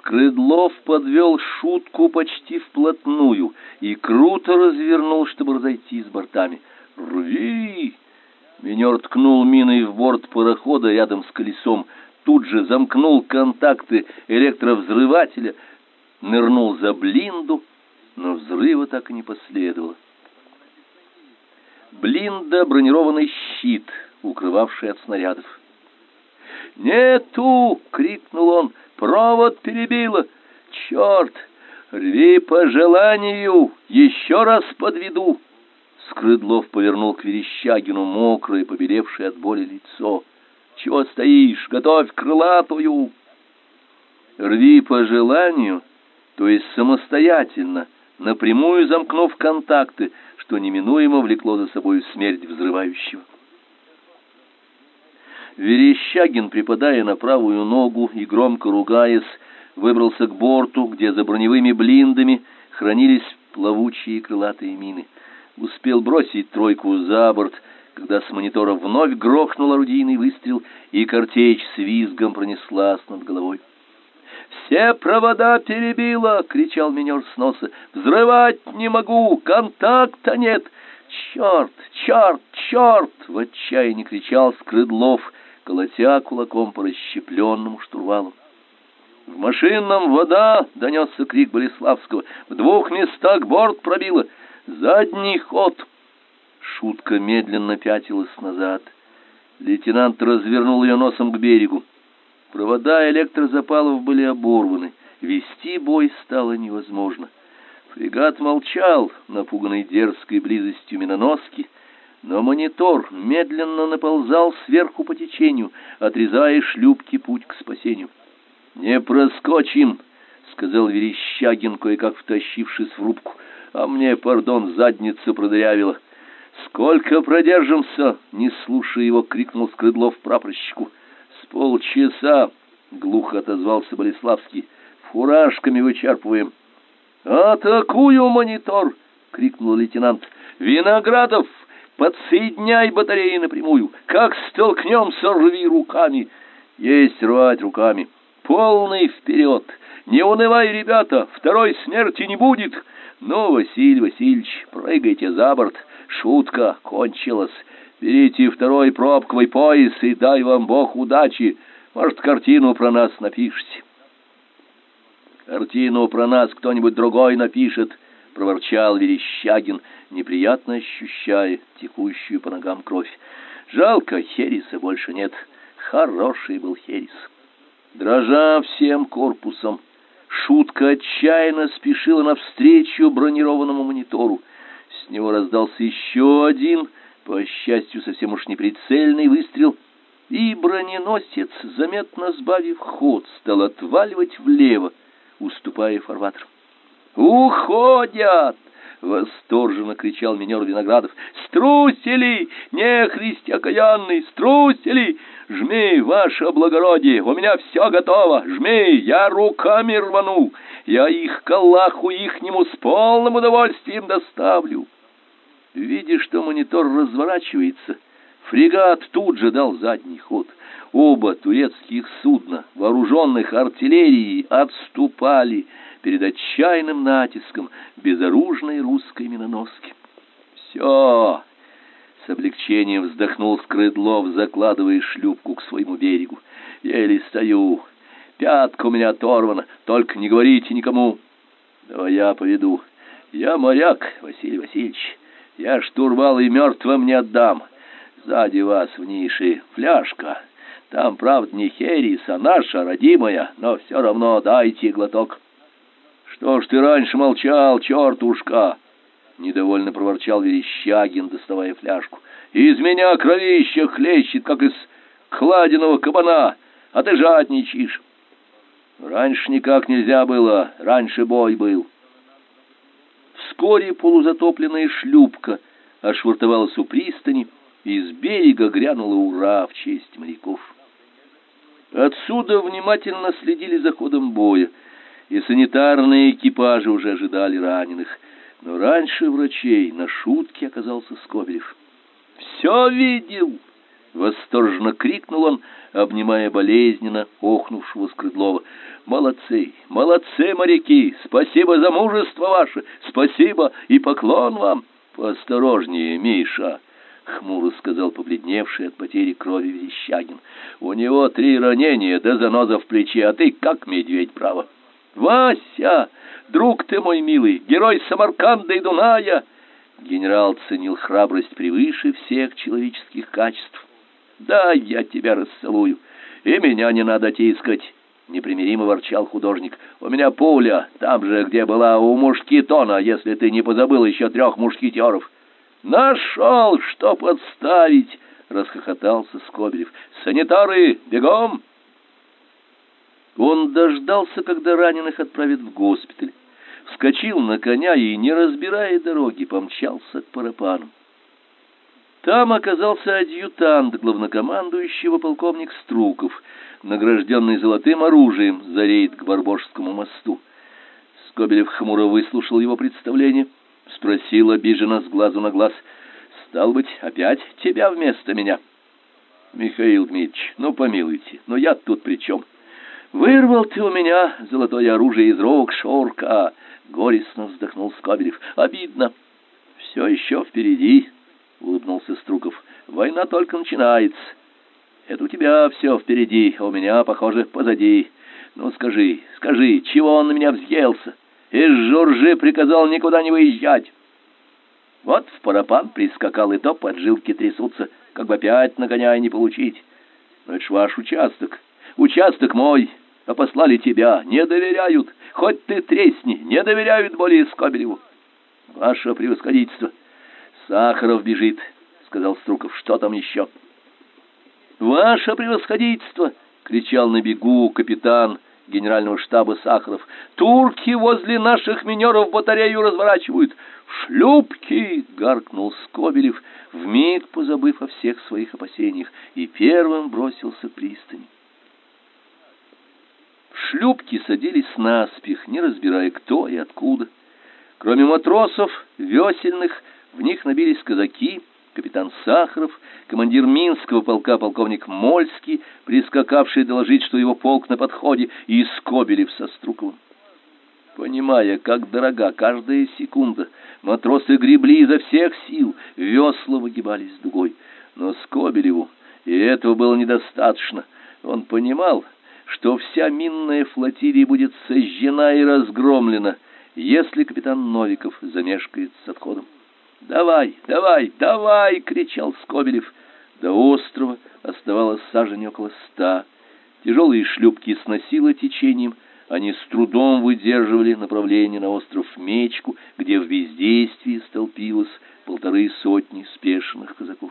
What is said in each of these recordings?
Скрыдлов подвел шутку почти вплотную и круто развернул, чтобы разойтись с бортами. «Рви!» Минер ткнул миной в борт парохода рядом с колесом, тут же замкнул контакты электровзрывателя, нырнул за блинду, но взрыва так и не последовало. Блинда — бронированный щит, укрывавший от снарядов. «Нету!» — крикнул он. «Провод перебило! Черт! Рви по желанию! Еще раз подведу!» Скрыдлов повернул к Верещагину мокрое, побелевшее от боли лицо. «Чего стоишь? Готовь крылатую!» «Рви по желанию», то есть самостоятельно, напрямую замкнув контакты, что неминуемо влекло за собой смерть взрывающего. Верещагин, припадая на правую ногу и громко ругаясь, выбрался к борту, где за броневыми блиндами хранились плавучие крылатые мины. Успел бросить тройку за борт, когда с монитора вновь грохнул орудийный выстрел, и картечь с визгом пронеслась над головой. «Все провода перебило!» — кричал минер с носа. «Взрывать не могу! Контакта нет! Черт! Черт! Черт!» — в отчаянии кричал Скрыдлов, колотя кулаком по расщепленному штурвалу. «В машинном вода!» — донесся крик Болеславского. «В 2 местах борт пробило! Задний ход!» Шутка медленно пятилась назад. Лейтенант развернул ее носом к берегу. Провода электрозапалов были оборваны. Вести бой стало невозможно. Фрегат молчал, напуганный дерзкой близостью миноноски, но монитор медленно наползал сверху по течению, отрезая шлюпке путь к спасению. «Не проскочим», — сказал Верещагин, кое-как втащившись в рубку. «А мне, пардон, задницу продырявило». «Сколько продержимся?» — не слушая его, крикнул Скрыдлов прапорщику. «С полчаса», — глухо отозвался Болеславский. «Фуражками вычерпываем». «Атакую монитор!» — крикнул лейтенант. «Виноградов, подсоединяй батареи напрямую. Как столкнемся, рви руками». «Есть рвать руками». «Полный вперед! Не унывай, ребята, второй смерти не будет. Ну, Василий Васильевич, прыгайте за борт. Шутка кончилась. Берите второй пробковый пояс и дай вам Бог удачи. Может, картину про нас напишите». «Картину про нас кто-нибудь другой напишет», — проворчал Верещагин, неприятно ощущая текущую по ногам кровь. «Жалко, Хереса больше нет. Хороший был Херес». Дрожа всем корпусом, шутка отчаянно спешила навстречу бронированному монитору. С него раздался еще один, по счастью, совсем уж неприцельный выстрел, и броненосец, заметно сбавив ход, стал отваливать влево, уступая фарватер. «Уходят!» — восторженно кричал минер Виноградов. «Струсили! Нехрист окаянный! Струсили! Жми, ваше благородие! У меня все готово! Жми! Я руками рвану! Я их к Аллаху ихнему с полным удовольствием доставлю!» Видя, что монитор разворачивается, фрегат тут же дал задний ход. Оба турецких судна, вооруженных артиллерией, отступали перед отчаянным натиском безоружной русской миноноски. «Все!» — с облегчением вздохнул Скрыдлов, закладывая шлюпку к своему берегу. «Еле стою. Пятка у меня оторвана. Только не говорите никому». «Давай я поведу. Я моряк, Василий Васильевич. Я штурвал и мертвым не отдам. Сзади вас в нише фляжка. Там, правда, не Херес, а наша, родимая, но все равно дайте глоток». «Что ж ты раньше молчал, чертушка?» — недовольно проворчал Верещагин, доставая фляжку. «Из меня кровище хлещет, как из кладеного кабана, а ты жадничаешь». «Раньше никак нельзя было, раньше бой был». Вскоре полузатопленная шлюпка ошвартовалась у пристани, и с берега грянула «Ура» в честь моряков. Отсюда внимательно следили за ходом боя, и санитарные экипажи уже ожидали раненых. Но раньше врачей на шутке оказался Скобелев. «Все видел!» — Восторженно крикнул он, обнимая болезненно охнувшего Скрыдлова. «Молодцы, молодцы, моряки! Спасибо за мужество ваше! Спасибо и поклон вам!» «Поосторожнее, Миша!» — хмуро сказал побледневший от потери крови Верещагин. «У него 3 ранения да заноза в плече, а ты как медведь, право!» «Вася! Друг ты мой милый, герой Самарканда и Дуная!» Генерал ценил храбрость превыше всех человеческих качеств. «Да, я тебя расцелую, и меня не надо тискать!» — непримиримо ворчал художник. «У меня пуля, там же, где была у Мушкетона, если ты не позабыл еще 3 мушкетеров». «Нашел, что подставить!» — расхохотался Скобелев. «Санитары, бегом!» Он дождался, когда раненых отправят в госпиталь, вскочил на коня и, не разбирая дороги, помчался к Парапану. Там оказался адъютант главнокомандующего полковник Струков, награжденный золотым оружием за рейд к Барбошскому мосту. Скобелев хмуро выслушал его представление, спросил обиженно с глазу на глаз: «Стал быть, опять тебя вместо меня?» «Михаил Дмитриевич, ну помилуйте, но я тут при чем? Вырвал ты у меня золотое оружие из рук Шорка!» — горестно вздохнул Скобелев. «Обидно. Все еще впереди», — улыбнулся Струков. «Война только начинается. Это у тебя все впереди, а у меня, похоже, позади. Ну скажи, чего он на меня взъелся? Из Журжи приказал никуда не выезжать. Вот в Парапан прискакал, и то поджилки трясутся, как бы опять нагоняя не получить. Но это ж ваш участок. Участок мой, а послали тебя. Не доверяют. Хоть ты тресни, не доверяют более Скобелеву. Ваше превосходительство. Сахаров бежит, сказал Струков. Что там еще? Ваше превосходительство, кричал на бегу капитан генерального штаба Сахаров. Турки возле наших минеров батарею разворачивают. В шлюпки! Гаркнул Скобелев, вмиг позабыв о всех своих опасениях, и первым бросился к пристани. В шлюпки садились наспех, не разбирая кто и откуда. Кроме матросов весельных, в них набились казаки, капитан Сахаров, командир Минского полка полковник Мольский, прискакавший доложить, что его полк на подходе, и Скобелев со Струковым. Понимая, как дорога каждая секунда, матросы гребли изо всех сил, весла выгибались дугой. Но Скобелеву и этого было недостаточно. Он понимал, что вся минная флотилия будет сожжена и разгромлена, если капитан Новиков замешкает с отходом. «Давай, давай, давай!» — кричал Скобелев. До острова оставалось сажень около 100. Тяжелые шлюпки сносило течением, они с трудом выдерживали направление на остров Мечку, где в бездействии столпилось 150 спешенных казаков.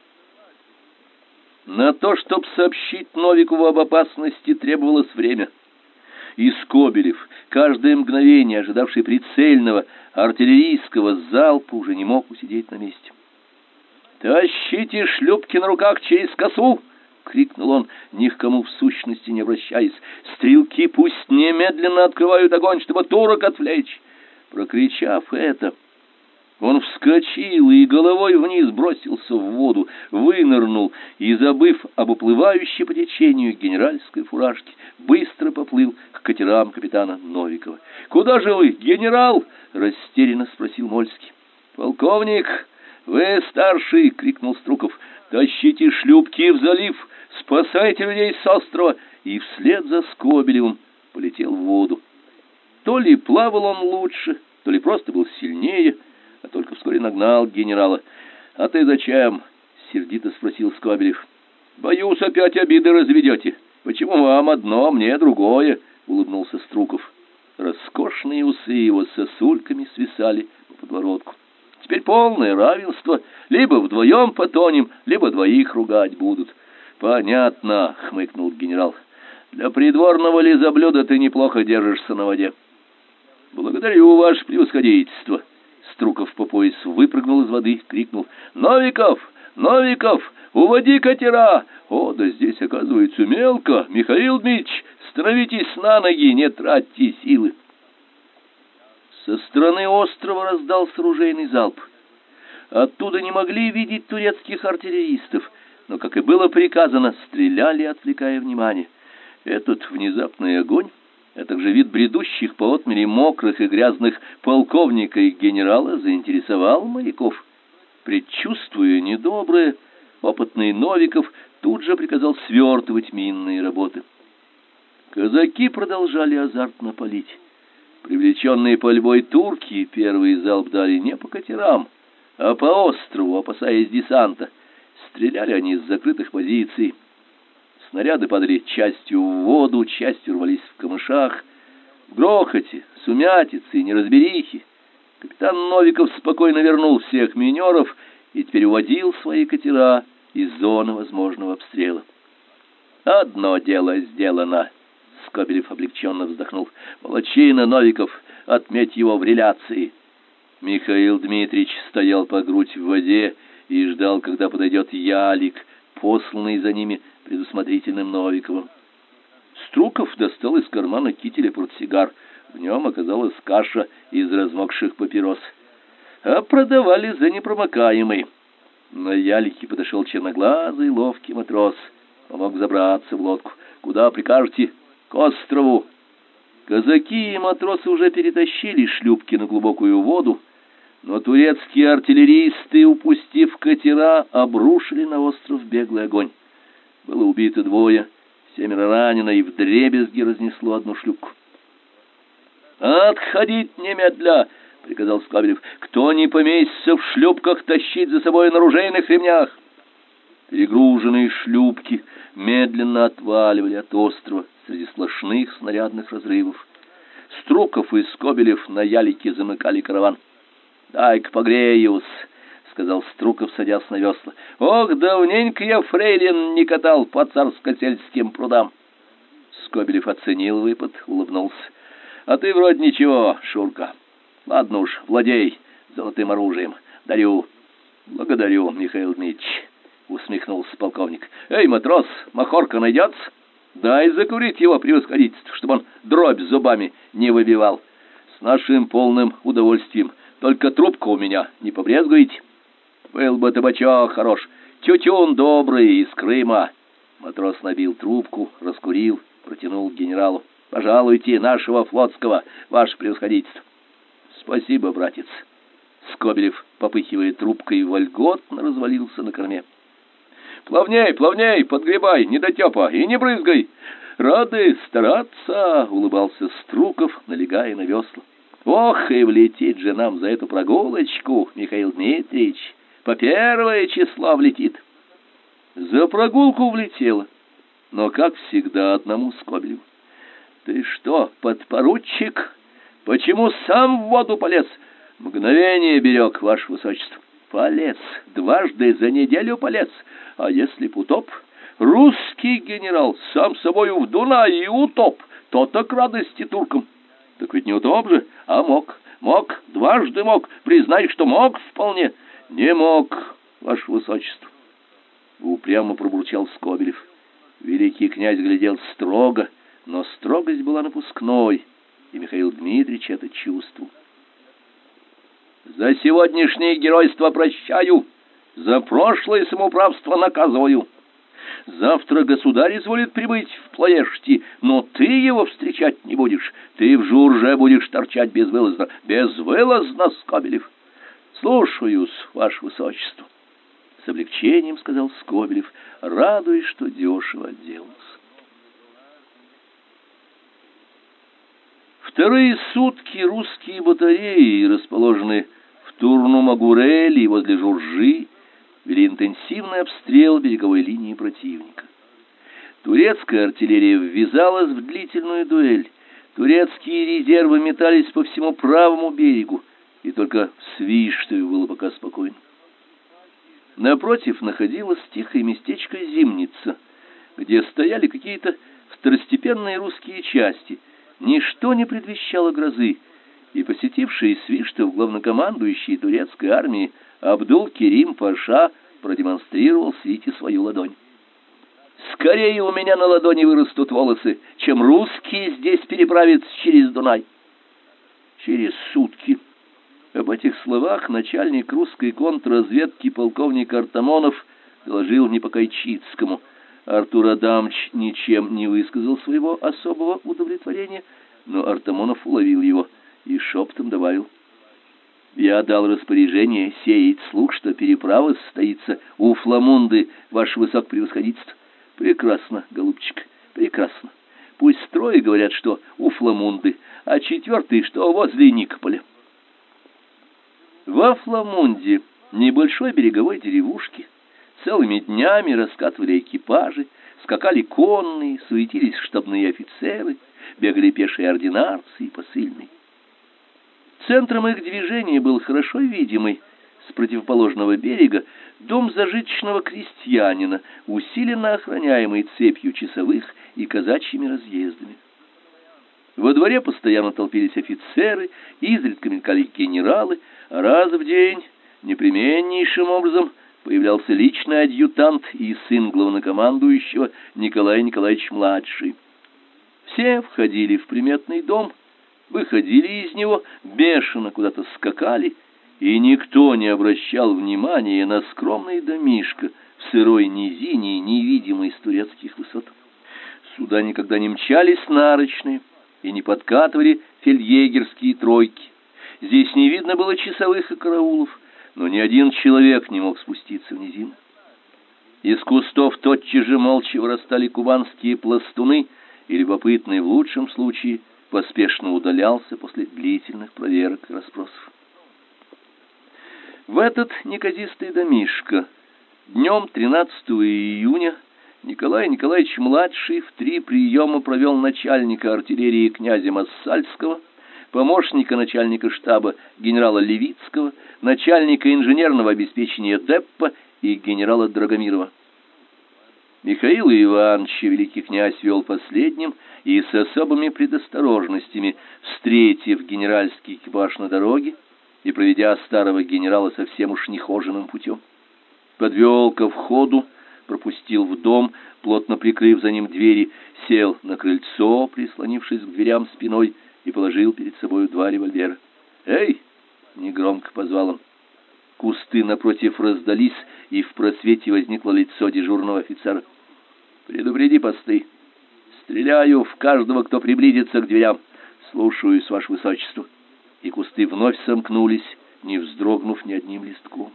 На то, чтобы сообщить Новикову об опасности, требовалось время. И Скобелев, каждое мгновение ожидавший прицельного артиллерийского залпа, уже не мог усидеть на месте. «Тащите шлюпки на руках через косу!» — крикнул он, ни к кому в сущности не обращаясь. «Стрелки пусть немедленно открывают огонь, чтобы турок отвлечь!» Прокричав это, он вскочил и головой вниз бросился в воду, вынырнул и, забыв об уплывающей по течению генеральской фуражке, быстро поплыл к катерам капитана Новикова. «Куда же вы, генерал?» — растерянно спросил Мольский. «Полковник, вы старший!» — крикнул Струков. «Тащите шлюпки в залив! Спасайте людей с острова!» И вслед за Скобелевым полетел в воду. То ли плавал он лучше, то ли просто был сильнее, а только вскоре нагнал генерала. «А ты зачем?» — сердито спросил Скобелев. «Боюсь, опять обиды разведете. Почему вам одно, а мне другое?» — улыбнулся Струков. Роскошные усы его сосульками свисали по подбородку. «Теперь полное равенство. Либо вдвоем потонем, либо двоих ругать будут». «Понятно», — хмыкнул генерал. «Для придворного лизоблюда ты неплохо держишься на воде». «Благодарю, ваше превосходительство». Струков по пояс выпрыгнул из воды, крикнул: «Новиков! Новиков! Уводи катера! О, да здесь, оказывается, мелко! Михаил Дмитриевич, становитесь на ноги, не тратьте силы!» Со стороны острова раздался ружейный залп. Оттуда не могли видеть турецких артиллеристов, но, как и было приказано, стреляли, отвлекая внимание. Этот внезапный огонь, а также вид бредущих по отмели мокрых и грязных полковника и генерала заинтересовал моряков. Предчувствуя недоброе, опытный Новиков тут же приказал свертывать минные работы. Казаки продолжали азартно палить. Привлеченные пальбой турки первый залп дали не по катерам, а по острову, опасаясь десанта. Стреляли они с закрытых позиций. Снаряды падали частью в воду, частью рвались в камышах. В грохоте, сумятице и неразберихе капитан Новиков спокойно вернул всех минеров и теперь уводил свои катера из зоны возможного обстрела. «Одно дело сделано», — Скобелев облегченно вздохнул. «Молодчина, Новиков, отметь его в реляции». Михаил Дмитриевич стоял по грудь в воде и ждал, когда подойдет ялик, посланный за ними предусмотрительным Новиковым. Струков достал из кармана кителя портсигар. В нем оказалась каша из размокших папирос. А продавали за непромокаемый. На ялике подошел черноглазый ловкий матрос. Помог забраться в лодку. «Куда прикажете?» «К острову». Казаки и матросы уже перетащили шлюпки на глубокую воду, но турецкие артиллеристы, упустив катера, обрушили на остров беглый огонь. Было убито 2, 7 ранено, и вдребезги разнесло одну шлюпку. «Отходить немедля!» — приказал Скобелев. «Кто не поместится в шлюпках, тащить за собой на оружейных ремнях!» Перегруженные шлюпки медленно отваливали от острова среди сплошных снарядных разрывов. Струков и Скобелев на ялике замыкали караван. «Дай-ка погреюсь», — сказал Струков, садясь на весла. «Ох, давненько я фрейлин не катал по царско-сельским прудам». Скобелев оценил выпад, улыбнулся. «А ты вроде ничего, Шурка. Ладно уж, владей золотым оружием. Дарю». «Благодарю, Михаил Дмитриевич», — усмехнулся полковник. «Эй, матрос, махорка найдется? Дай закурить его превосходительство, чтобы он дробь зубами не выбивал. С нашим полным удовольствием. Только трубка у меня, не побрезгуете? Был бы табачок хорош, тютюн добрый из Крыма». Матрос набил трубку, раскурил, протянул к генералу. «Пожалуйте нашего флотского, ваше превосходительство». «Спасибо, братец». Скобелев, попыхивая трубкой, вольготно развалился на корме. «Плавней, плавней, подгребай, недотепа, и не брызгай!» «Рады стараться!» — улыбался Струков, налегая на весла. «Ох, и влетит же нам за эту прогулочку, Михаил Дмитриевич! По 1 число влетит!» За прогулку влетело, но, как всегда, одному Скобелеву. «Ты что, подпоручик? Почему сам в воду полез?» «Мгновение берег, ваше высочество». «Полез, 2 за неделю полез. А если б утоп? Русский генерал сам собою в Дунай и утоп, то так радости туркам». «Так ведь не утоп же, а мог, 2 мог, признай, что мог вполне». «Не мог, ваше высочество», — упрямо пробурчал Скобелев. Великий князь глядел строго, но строгость была напускной, и Михаил Дмитриевич это чувствовал. «За сегодняшнее геройство прощаю, за прошлое самоуправство наказываю. Завтра государь изволит прибыть в Плоешти, но ты его встречать не будешь. Ты в Журже будешь торчать безвылазно». «Безвылазно, Скобелев». «Слушаюсь, ваше высочество», — с облегчением сказал Скобелев, радуясь, что дешево отделался. Вторые сутки русские батареи, расположенные в Турну-Магурели и возле Журжи, вели интенсивный обстрел береговой линии противника. Турецкая артиллерия ввязалась в длительную дуэль. Турецкие резервы метались по всему правому берегу, и только в Свиштове было пока спокойно. Напротив находилось тихое местечко Зимница, где стояли какие-то второстепенные русские части. Ничто не предвещало грозы, и посетивший Свиштов главнокомандующий турецкой армии Абдул-Керим-паша продемонстрировал свите свою ладонь. «Скорее у меня на ладони вырастут волосы, чем русские здесь переправятся через Дунай». Через сутки. Об этих словах начальник русской контрразведки полковник Артамонов доложил Непокайчицкому. Артур Адамович ничем не высказал своего особого удовлетворения, но Артамонов уловил его и шепотом добавил: «Я дал распоряжение сеять слух, что переправа состоится у Фламунды, ваше высокопревосходительство». «Прекрасно, голубчик, прекрасно. Пусть трое говорят, что у Фламунды, а четвертый, что возле Никополя». Во Фламунде, небольшой береговой деревушке, целыми днями раскатывали экипажи, скакали конные, суетились штабные офицеры, бегали пешие ординарцы и посыльные. Центром их движения был хорошо видимый с противоположного берега дом зажиточного крестьянина, усиленно охраняемый цепью часовых и казачьими разъездами. Во дворе постоянно толпились офицеры, изредка мелькали генералы, а раз в день непременнейшим образом появлялся личный адъютант и сын главнокомандующего Николай Николаевич-младший. Все входили в приметный дом, выходили из него, бешено куда-то скакали, и никто не обращал внимания на скромный домишко в сырой низине, невидимой с турецких высот. Сюда никогда не мчались нарочные и не подкатывали фельдъегерские тройки. Здесь не видно было часовых и караулов, но ни один человек не мог спуститься в низину. Из кустов тотчас же молча вырастали кубанские пластуны, и любопытный в лучшем случае поспешно удалялся после длительных проверок и расспросов. В этот неказистый домишко днем 13 июня Николай Николаевич-младший в 3 приема провел начальника артиллерии князя Массальского, помощника начальника штаба генерала Левицкого, начальника инженерного обеспечения Деппа и генерала Драгомирова. Михаила Ивановича великий князь вел последним и с особыми предосторожностями, встретив генеральский экипаж на дороге и проведя старого генерала совсем уж нехоженым путем. Подвел ко входу, пропустил в дом, плотно прикрыв за ним двери, сел на крыльцо, прислонившись к дверям спиной, и положил перед собой 2 револьвера. «Эй!» — негромко позвал он. Кусты напротив раздались, и в просвете возникло лицо дежурного офицера. «Предупреди посты. Стреляю в каждого, кто приблизится к дверям. Слушаюсь, ваше высочество». И кусты вновь сомкнулись, не вздрогнув ни одним листком.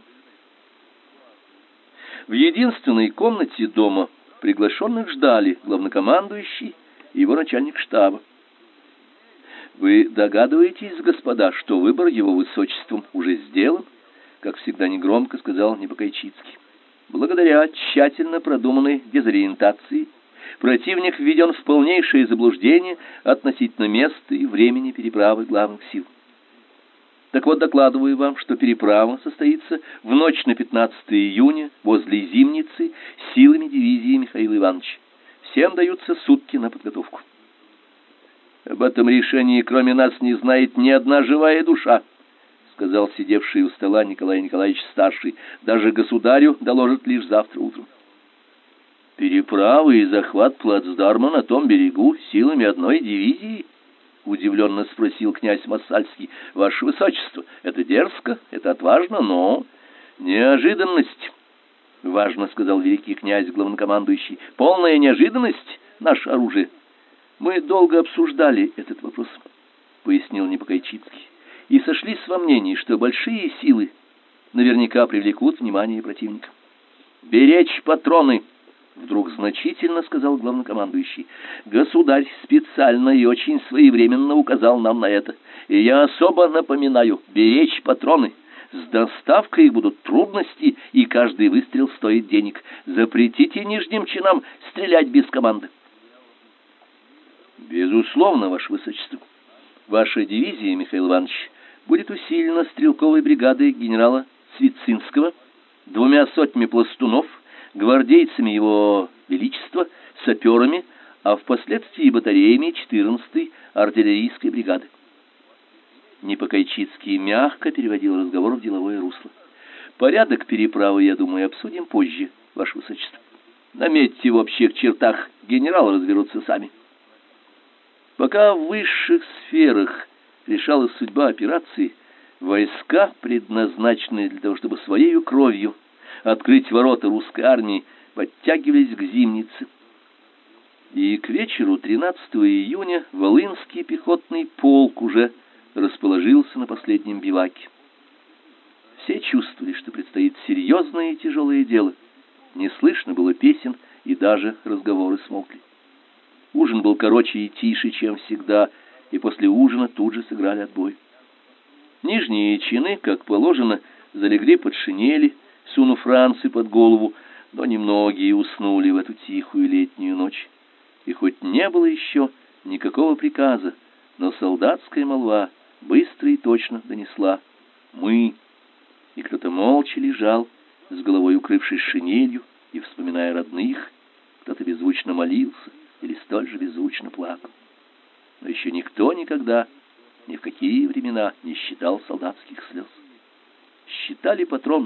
В единственной комнате дома приглашенных ждали главнокомандующий и его начальник штаба. «Вы догадываетесь, господа, что выбор его высочеством уже сделан?» — как всегда негромко сказал Непокайчицкий. «Благодаря тщательно продуманной дезориентации противник введен в полнейшее заблуждение относительно места и времени переправы главных сил. Так вот, докладываю вам, что переправа состоится в ночь на 15 июня возле Зимницы силами дивизии Михаила Ивановича. Всем даются сутки на подготовку. Об этом решении, кроме нас, не знает ни одна живая душа, сказал сидевший у стола Николай Николаевич старший. Даже государю доложат лишь завтра утром. Переправа и захват плацдарма на том берегу силами одной дивизии? Удивленно спросил князь Массальский. Ваше высочество, это дерзко, это отважно, но неожиданность, важно сказал великий князь главнокомандующий. Полная неожиданность наше оружие. Мы долго обсуждали этот вопрос, пояснил Непокайчицкий, и сошлись во мнении, что большие силы наверняка привлекут внимание противника. Беречь патроны, вдруг значительно сказал главнокомандующий. Государь специально и очень своевременно указал нам на это. И я особо напоминаю: беречь патроны. С доставкой их будут трудности, и каждый выстрел стоит денег. Запретите нижним чинам стрелять без команды. Безусловно, ваше высочество. Ваша дивизия, Михаил Иванович, будет усилена стрелковой бригадой генерала Свицинского, 2 сотнями пластунов, гвардейцами его величества, саперами, а впоследствии батареями 14-й артиллерийской бригады. Непокайчицкий мягко переводил разговор в деловое русло. Порядок переправы, я думаю, обсудим позже, ваше высочество. Наметьте в общих чертах, генералы разберутся сами. Пока в высших сферах решалась судьба операции, войска, предназначенные для того, чтобы своей кровью открыть ворота русской армии, подтягивались к Зимнице. И к вечеру 13 июня Волынский пехотный полк уже расположился на последнем биваке. Все чувствовали, что предстоит серьезное и тяжелое дело. Не слышно было песен, и даже разговоры смолкли. Ужин был короче и тише, чем всегда, и после ужина тут же сыграли отбой. Нижние чины, как положено, залегли под шинели, сунув ранцы под голову, но немногие уснули в эту тихую летнюю ночь. И хоть не было еще никакого приказа, но солдатская молва быстро и точно донесла: «Мы». И кто-то молча лежал, с головой укрывшись шинелью и вспоминая родных, кто-то беззвучно молился или столь же беззвучно плакал. Но еще никто никогда, ни в какие времена не считал солдатских слез. Считали патроны.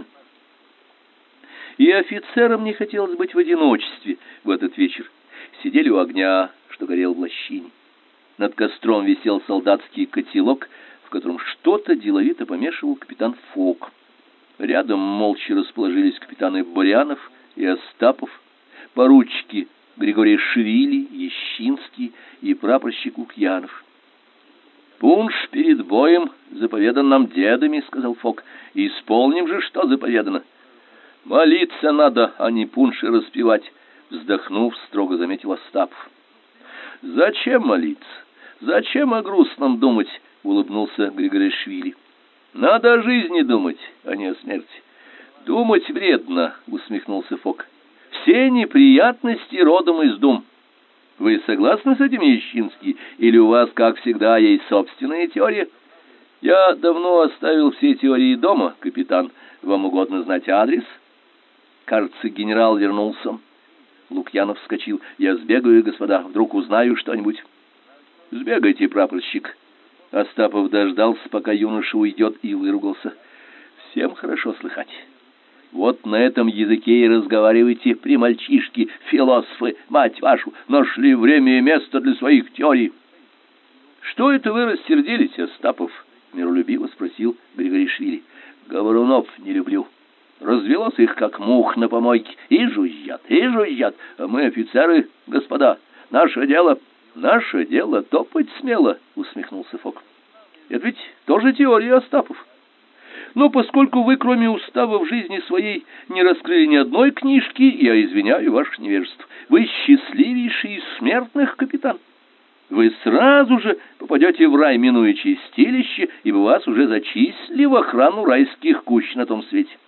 И офицерам не хотелось быть в одиночестве в этот вечер. Сидели у огня, что горел в лощине. Над костром висел солдатский котелок, в котором что-то деловито помешивал капитан Фок. Рядом молча расположились капитаны Бурянов и Остапов, поручики Григорий Швили, Ещинский и прапорщик Лукьянов. «Пунш перед боем заповедан нам дедами», — сказал Фок. «Исполним же, что заповедано». «Молиться надо, а не пунши распевать», — вздохнув, строго заметил Остапов. «Зачем молиться? Зачем о грустном думать?» — улыбнулся Григорий Швили. «Надо о жизни думать, а не о смерти». «Думать вредно», — усмехнулся Фок. «Все неприятности родом из дум». Вы согласны с этим, Ещинский, или у вас, как всегда, есть собственная теория? Я давно оставил все теории дома, капитан. Вам угодно знать адрес? Кажется, генерал вернулся. Лукьянов вскочил. Я сбегаю, господа, вдруг узнаю что-нибудь. Сбегайте, прапорщик. Остапов дождался, пока юноша уйдет, и выругался. Всем хорошо слыхать. Вот на этом языке и разговаривайте, примальчишки, философы, мать вашу, нашли время и место для своих теорий. Что это вы рассердились, Остапов? Миролюбиво спросил Григоришвили. Говорунов не люблю. Развелось их, как мух на помойке, и жужжат, а мы, офицеры, господа, наше дело топать смело, усмехнулся Фок. Это ведь тоже теория, Остапов. Но поскольку вы, кроме устава, в жизни своей не раскрыли ни одной книжки, я извиняю ваше невежество. Вы счастливейший из смертных, капитан. Вы сразу же попадете в рай, минуя чистилище, ибо вас уже зачислили в охрану райских кущ на том свете.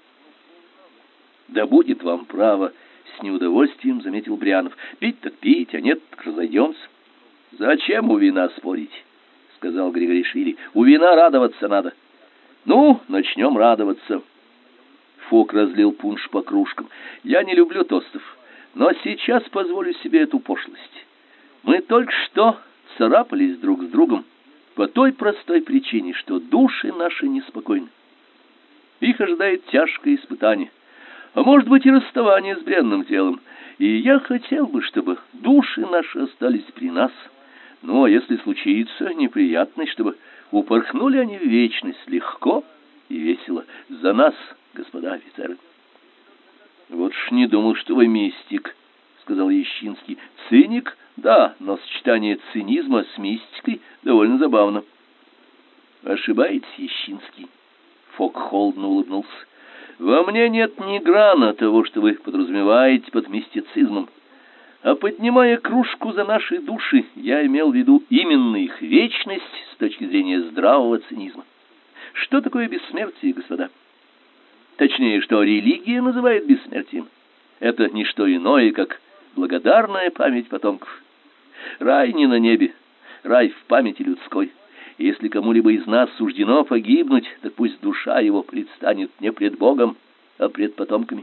Да будет вам право, с неудовольствием заметил Брянов. Пить так пить, а нет, так разойдемся. Зачем у вина спорить, сказал Григоришвили. У вина радоваться надо. Ну, начнем радоваться. Фок разлил пунш по кружкам. Я не люблю тостов, но сейчас позволю себе эту пошлость. Мы только что царапались друг с другом по той простой причине, что души наши неспокойны. Их ожидает тяжкое испытание, а может быть и расставание с бренным телом. И я хотел бы, чтобы души наши остались при нас. Ну, а если случится неприятность, чтобы упорхнули они в вечность легко и весело. За нас, господа офицеры. Вот ж не думал, что вы мистик, сказал Ещинский. Циник? Да, но сочетание цинизма с мистикой довольно забавно. Ошибаетесь, Ещинский. Фок холодно улыбнулся. Во мне нет ни грана того, что вы подразумеваете под мистицизмом. А поднимая кружку за наши души, я имел в виду именно их вечность с точки зрения здравого цинизма. Что такое бессмертие, господа? Точнее, что религия называет бессмертием. Это не что иное, как благодарная память потомков. Рай не на небе, рай в памяти людской. И если кому-либо из нас суждено погибнуть, так пусть душа его предстанет не пред Богом, а пред потомками.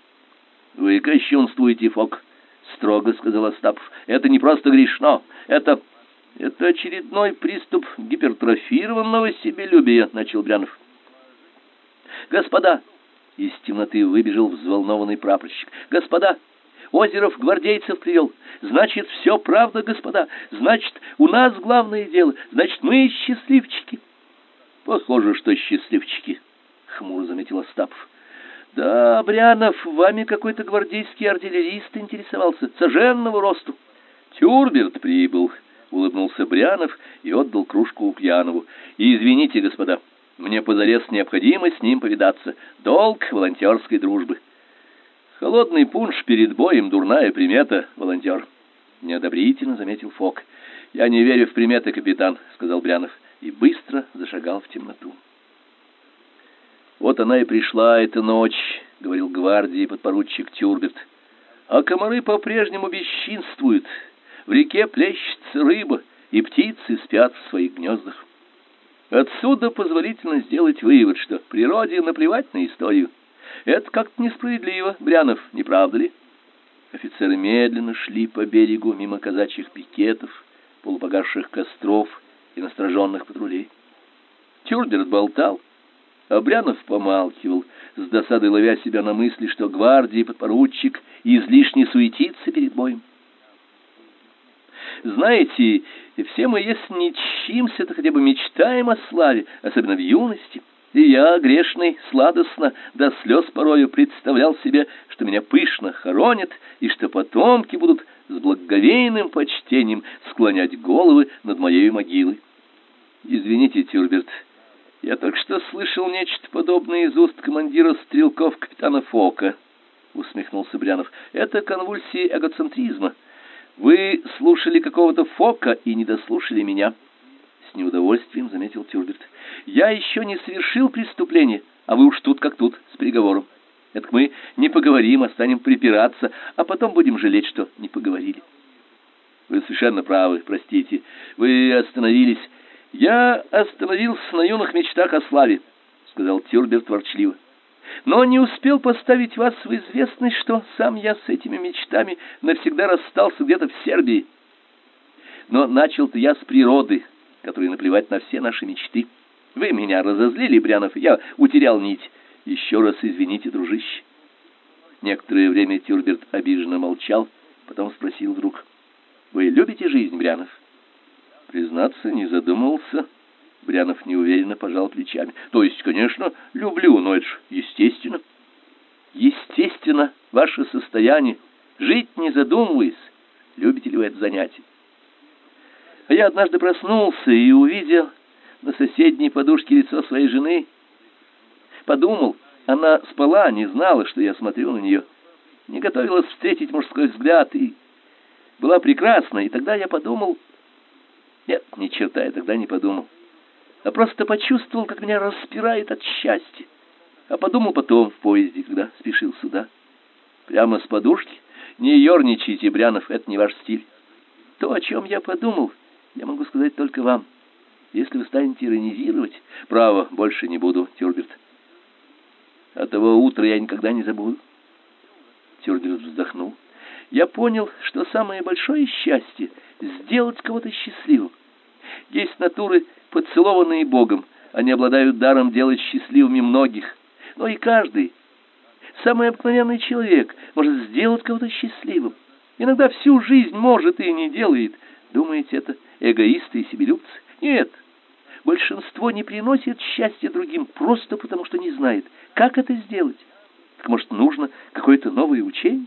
Вы кощунствуете, Фок. Строго сказал Остапов. Это не просто грешно, это очередной приступ гипертрофированного себелюбия, начал Брянов. Господа, из темноты выбежал взволнованный прапорщик. Господа, Озеров гвардейцев привел. Значит, все правда, господа. Значит, у нас главное дело. Значит, мы счастливчики. Похоже, что счастливчики, хмуро заметил Остапов. Да, Брянов, вами какой-то гвардейский артиллерист интересовался, соженного росту. Тюрберт прибыл, улыбнулся Брянов и отдал кружку Лукьянову. И извините, господа, мне позарез необходимо с ним повидаться. Долг волонтерской дружбы. Холодный пунш перед боем — дурная примета, волонтер. Неодобрительно заметил Фок. Я не верю в приметы, капитан, сказал Брянов и быстро зашагал в темноту. Вот она и пришла эта ночь, говорил гвардии подпоручик Тюрберт. А комары по-прежнему бесчинствуют. В реке плещется рыба, и птицы спят в своих гнездах. Отсюда позволительно сделать вывод, что природе наплевать на историю. Это как-то несправедливо, Брянов, не правда ли? Офицеры медленно шли по берегу мимо казачьих пикетов, полупогасших костров и настороженных патрулей. Тюрберт болтал, а Брянов помалкивал, с досадой ловя себя на мысли, что гвардии подпоручик излишне суетится перед боем. Знаете, все мы, если не чтимся, то хотя бы мечтаем о славе, особенно в юности. И я, грешный, сладостно, до слез порою представлял себе, что меня пышно хоронят, и что потомки будут с благоговейным почтением склонять головы над моей могилой. Извините, Тюрберт, я только что слышал нечто подобное из уст командира стрелков капитана Фока, усмехнулся Брянов. Это конвульсии эгоцентризма. Вы слушали какого-то Фока и не дослушали меня. С неудовольствием заметил Тюрберт. Я еще не совершил преступление, а вы уж тут как тут, с приговором. Это мы не поговорим, а станем припираться, а потом будем жалеть, что не поговорили. Вы совершенно правы, простите. Вы остановились. Я остановился на юных мечтах о славе, сказал Тюрберт ворчливо. Но не успел поставить вас в известность, что сам я с этими мечтами навсегда расстался где-то в Сербии. Но начал-то я с природы, которой наплевать на все наши мечты. Вы меня разозлили, Брянов, я утерял нить. Еще раз извините, дружище. Некоторое время Тюрберт обиженно молчал, потом спросил вдруг: вы любите жизнь, Брянов? Признаться, не задумывался. Брянов неуверенно пожал плечами. То есть, конечно, люблю, но это ж естественно. Естественно, ваше состояние жить не задумываясь. Любите ли вы это занятие? А я однажды проснулся и увидел на соседней подушке лицо своей жены. Подумал, она спала, не знала, что я смотрю на нее, не готовилась встретить мужской взгляд и была прекрасна. И тогда я подумал... Нет, ни черта я тогда не подумал, а просто почувствовал, как меня распирает от счастья. А подумал потом в поезде, когда спешил сюда. Прямо с подушки? Не ерничайте, Брянов, это не ваш стиль. То, о чем я подумал, я могу сказать только вам. Если вы станете иронизировать, право, больше не буду, Тюрберт. А того утра я никогда не забуду. Тюрберт вздохнул. Я понял, что самое большое счастье — сделать кого-то счастливым. Есть натуры, поцелованные Богом, они обладают даром делать счастливыми многих. Но и каждый, самый обыкновенный человек, может сделать кого-то счастливым. Иногда всю жизнь может и не делает. Думаете, это эгоисты и себелюбцы? Нет. Большинство не приносит счастья другим просто потому, что не знает, как это сделать. Так, может, нужно какое-то новое учение?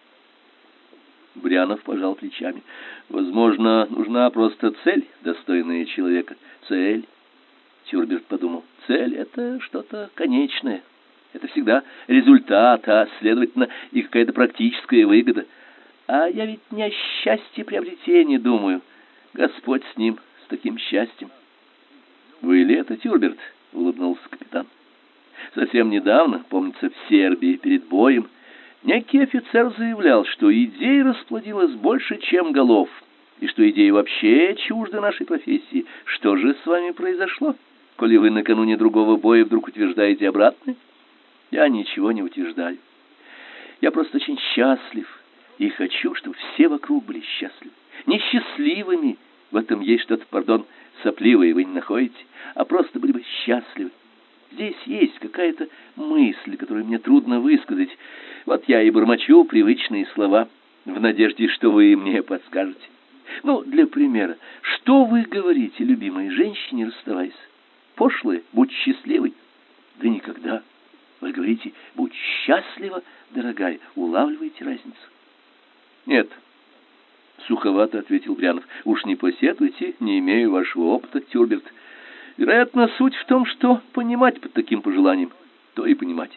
Брянов пожал плечами. Возможно, нужна просто цель, достойная человека. Цель, Тюрберт подумал. Цель — это что-то конечное. Это всегда результат, а, следовательно, и какая-то практическая выгода. А я ведь не о счастье приобретения думаю. Господь с ним, с таким счастьем. Вы ли это, Тюрберт? — улыбнулся капитан. Совсем недавно, помнится, в Сербии перед боем некий офицер заявлял, что идей расплодилось больше, чем голов, и что идеи вообще чужды нашей профессии. Что же с вами произошло, коли вы накануне другого боя вдруг утверждаете обратное? Я ничего не утверждаю. Я просто очень счастлив и хочу, чтобы все вокруг были счастливы. Несчастливыми, в этом есть что-то, пардон, сопливое, вы не находите, а просто были бы счастливы. Здесь есть какая-то мысль, которую мне трудно высказать. Вот я и бормочу привычные слова, в надежде, что вы мне подскажете. Ну, для примера, что вы говорите любимой женщине, расставаясь? Пошлое, будь счастливой? Да никогда. Вы говорите: будь счастлива, дорогая. Улавливаете разницу? Нет, суховато ответил Брянов. Уж не посетуйте, не имею вашего опыта, Тюрберт. Вероятно, суть в том, что понимать под таким пожеланием, то и понимать.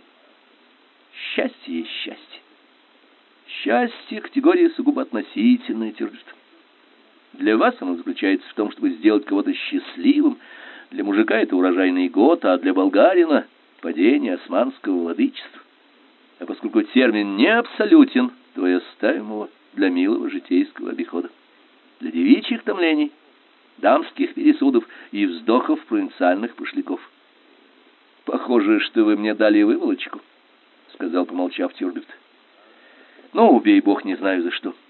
Счастье есть счастье. Счастье — категория сугубо относительная, Тюрберт. Для вас оно заключается в том, чтобы сделать кого-то счастливым. Для мужика это урожайный год, а для болгарина — падение османского владычества. А поскольку термин не абсолютен, то и оставим его для милого житейского обихода, для девичьих томлений, дамских пересудов и вздохов провинциальных пошляков. «Похоже, что вы мне дали выволочку», — сказал, помолчав, Тюрберт. «Ну, убей бог, не знаю за что.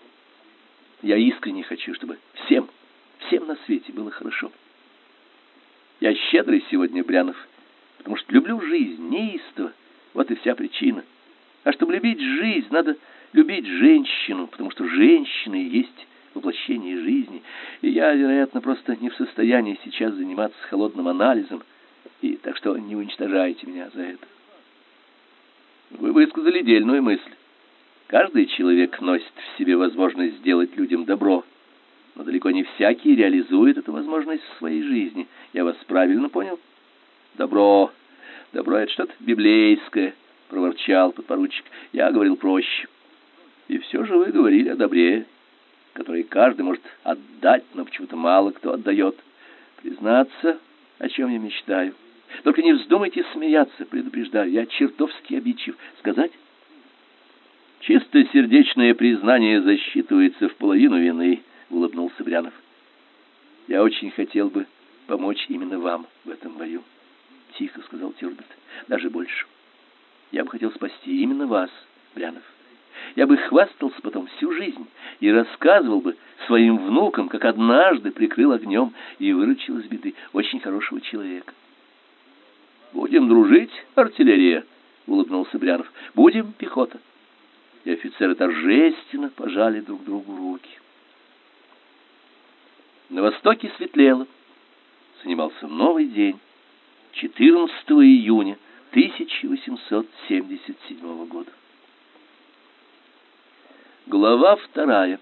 Я искренне хочу, чтобы всем на свете было хорошо. Я щедрый сегодня, Брянов, потому что люблю жизнь неистово. Вот и вся причина. А чтобы любить жизнь, надо любить женщину, потому что женщина и есть воплощение жизни. И я, вероятно, просто не в состоянии сейчас заниматься холодным анализом, и так что не уничтожайте меня за это». Вы высказали дельную мысль. Каждый человек носит в себе возможность сделать людям добро, но далеко не всякий реализует эту возможность в своей жизни. Я вас правильно понял? Добро — это что-то библейское, — проворчал подпоручик. Я говорил проще. И все же вы говорили о добре, которое каждый может отдать, но почему-то мало кто отдает. Признаться, о чем я мечтаю. Только не вздумайте смеяться, предупреждаю. Я чертовски обидчив. Сказать? Чистосердечное признание засчитывается в половину вины, — улыбнулся Брянов. Я очень хотел бы помочь именно вам в этом бою, — тихо сказал Тюрберт. Даже больше. Я бы хотел спасти именно вас, Брянов. Я бы хвастался потом всю жизнь и рассказывал бы своим внукам, как однажды прикрыл огнем и выручил из беды очень хорошего человека. Будем дружить, артиллерия, — улыбнулся Брянов. Будем, пехота. И офицеры торжественно пожали друг другу руки. На востоке светлело. Занимался новый день, 14 июня 1877 года. Глава 2.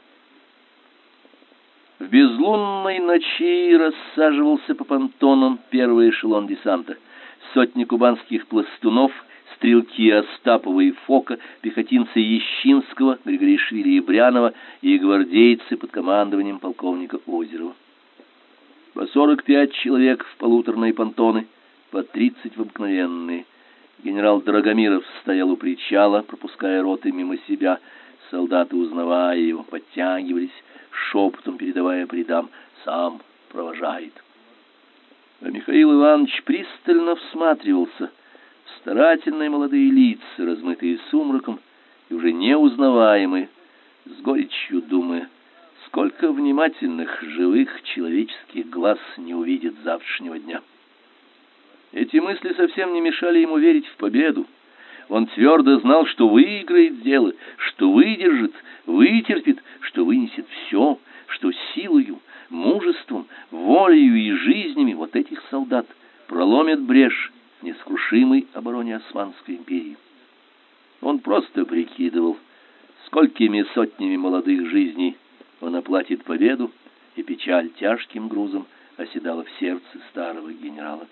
В безлунной ночи рассаживался по понтонам первый эшелон десанта. Сотни кубанских пластунов, стрелки Остапова и Фока, пехотинцы Ещинского, Григоришвили и Брянова и гвардейцы под командованием полковника Озерова. По 45 человек в полуторные понтоны, по 30 в обыкновенные. Генерал Драгомиров стоял у причала, пропуская роты мимо себя. Солдаты, узнавая его, подтягивались, шепотом передавая по рядам: «Сам провожает». А Михаил Иванович пристально всматривался в старательные молодые лица, размытые сумраком и уже неузнаваемые, с горечью думая, сколько внимательных, живых человеческих глаз не увидит завтрашнего дня. Эти мысли совсем не мешали ему верить в победу. Он твердо знал, что выиграет дело, что выдержит, вытерпит, что вынесет все, что силою, мужеством, волею и жизнями вот этих солдат проломит брешь в несокрушимой обороне Османской империи. Он просто прикидывал, сколькими сотнями молодых жизней он оплатит победу, и печаль тяжким грузом оседала в сердце старого генерала.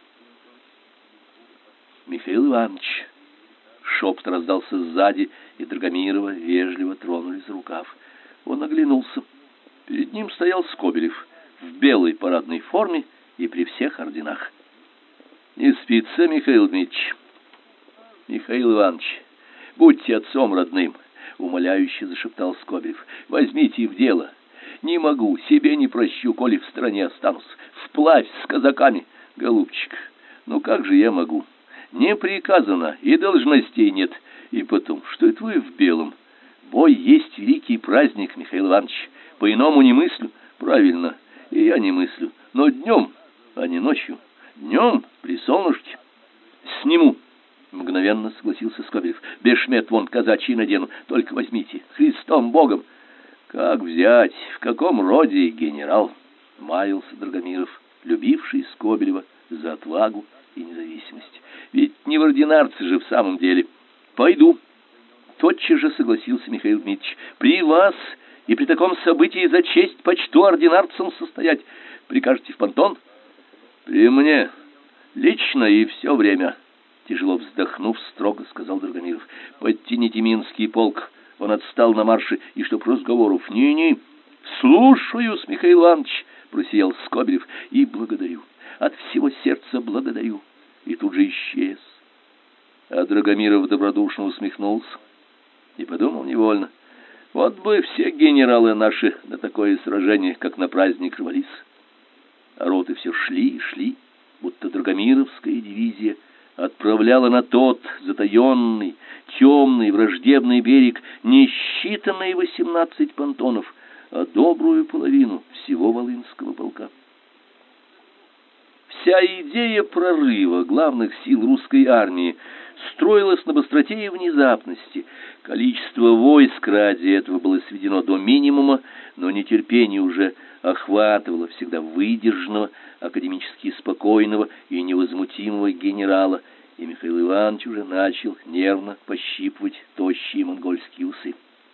«Михаил Иванович!» Шепот раздался сзади, и Драгомирова вежливо тронули за рукав. Он оглянулся. Перед ним стоял Скобелев в белой парадной форме и при всех орденах. «Не спится, Михаил Дмитриевич?» «Михаил Иванович, будьте отцом родным!» — умоляюще зашептал Скобелев. «Возьмите в дело. Не могу, себе не прощу, коли в стороне останусь. Вплавь с казаками, голубчик. Ну как же я могу? Не приказано, и должностей нет. И потом, что это вы в белом? Бой есть великий праздник, Михаил Иванович. По-иному не мыслю. Правильно, и я не мыслю. Но днем, а не ночью. Днем при солнышке. Сниму. Мгновенно согласился Скобелев. Бешмет вон казачий надену. Только возьмите. Христом Богом. Как взять? В каком роде, генерал? Маялся Драгомиров, любивший Скобелева за отвагу и независимость. Ведь не в ординарцы же в самом деле. Пойду. Тотчас же согласился Михаил Дмитриевич. При вас и при таком событии за честь почту ординарцам состоять. Прикажете в понтон? При мне. Лично и все время. Тяжело вздохнув, строго сказал Драгомиров. Подтяните Минский полк. Он отстал на марше, и чтоб разговоров. Ни-ни. Слушаюсь, Михаил Иванович, просиял Скобелев. И благодарю. От всего сердца благодарю. И тут же исчез. А Драгомиров добродушно усмехнулся и подумал невольно: вот бы все генералы наши на такое сражение, как на праздник рвались. А роты все шли и шли, будто Драгомировская дивизия отправляла на тот затаенный, темный, враждебный берег не считанные 18 понтонов, а добрую половину всего Волынского полка. Вся идея прорыва главных сил русской армии строилась на быстроте и внезапности. Количество войск ради этого было сведено до минимума, но нетерпение уже охватывало всегда выдержанного, академически спокойного и невозмутимого генерала, и Михаил Иванович уже начал нервно пощипывать тощие монгольские усы.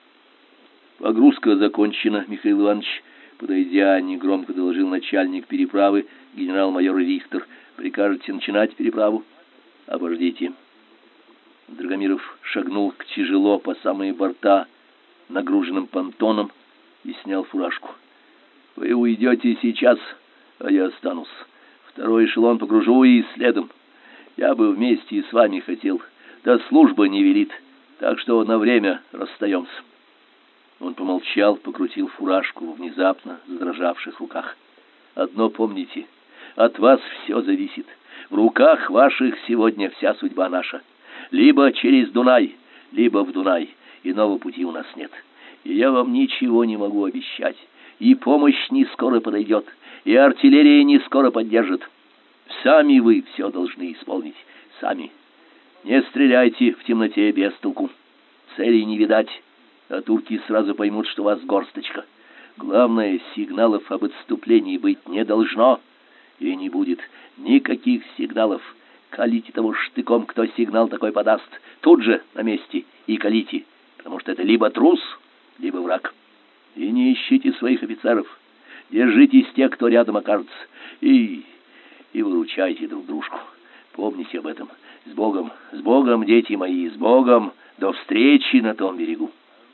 Погрузка закончена, Михаил Иванович, подойдя, негромко доложил начальник переправы генерал-майор Рихтер. Прикажете начинать переправу? Обождите. Драгомиров шагнул к тяжело по самые борта нагруженным понтоном и снял фуражку. Вы уйдете сейчас, а я останусь. Второй эшелон погружу и следом. Я бы вместе с вами хотел, да служба не велит, так что на время расстаемся. Он помолчал, покрутил фуражку в внезапно задрожавших руках. Одно помните, от вас все зависит. В руках ваших сегодня вся судьба наша. Либо через Дунай, либо в Дунай. Иного пути у нас нет. И я вам ничего не могу обещать. И помощь не скоро подойдет, и артиллерия не скоро поддержит. Сами вы все должны исполнить. Сами. Не стреляйте в темноте без толку. Целей не видать, а турки сразу поймут, что у вас горсточка. Главное, сигналов об отступлении быть не должно. И не будет никаких сигналов. Колите того штыком, кто сигнал такой подаст. Тут же, на месте, и колите. Потому что это либо трус, либо враг. И не ищите своих офицеров. Держитесь тех, кто рядом окажется. И выручайте друг дружку. Помните об этом. С Богом, дети мои, с Богом. До встречи на том берегу.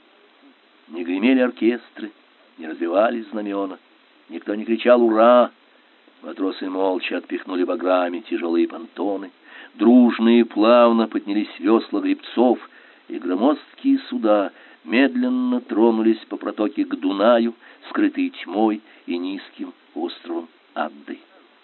Не гремели оркестры, не развивались знамена. Никто не кричал «Ура!». Матросы молча отпихнули баграми тяжелые понтоны. Дружно и плавно поднялись весла гребцов, и громоздкие суда медленно тронулись по протоке к Дунаю, скрытые тьмой и низким островом Адды.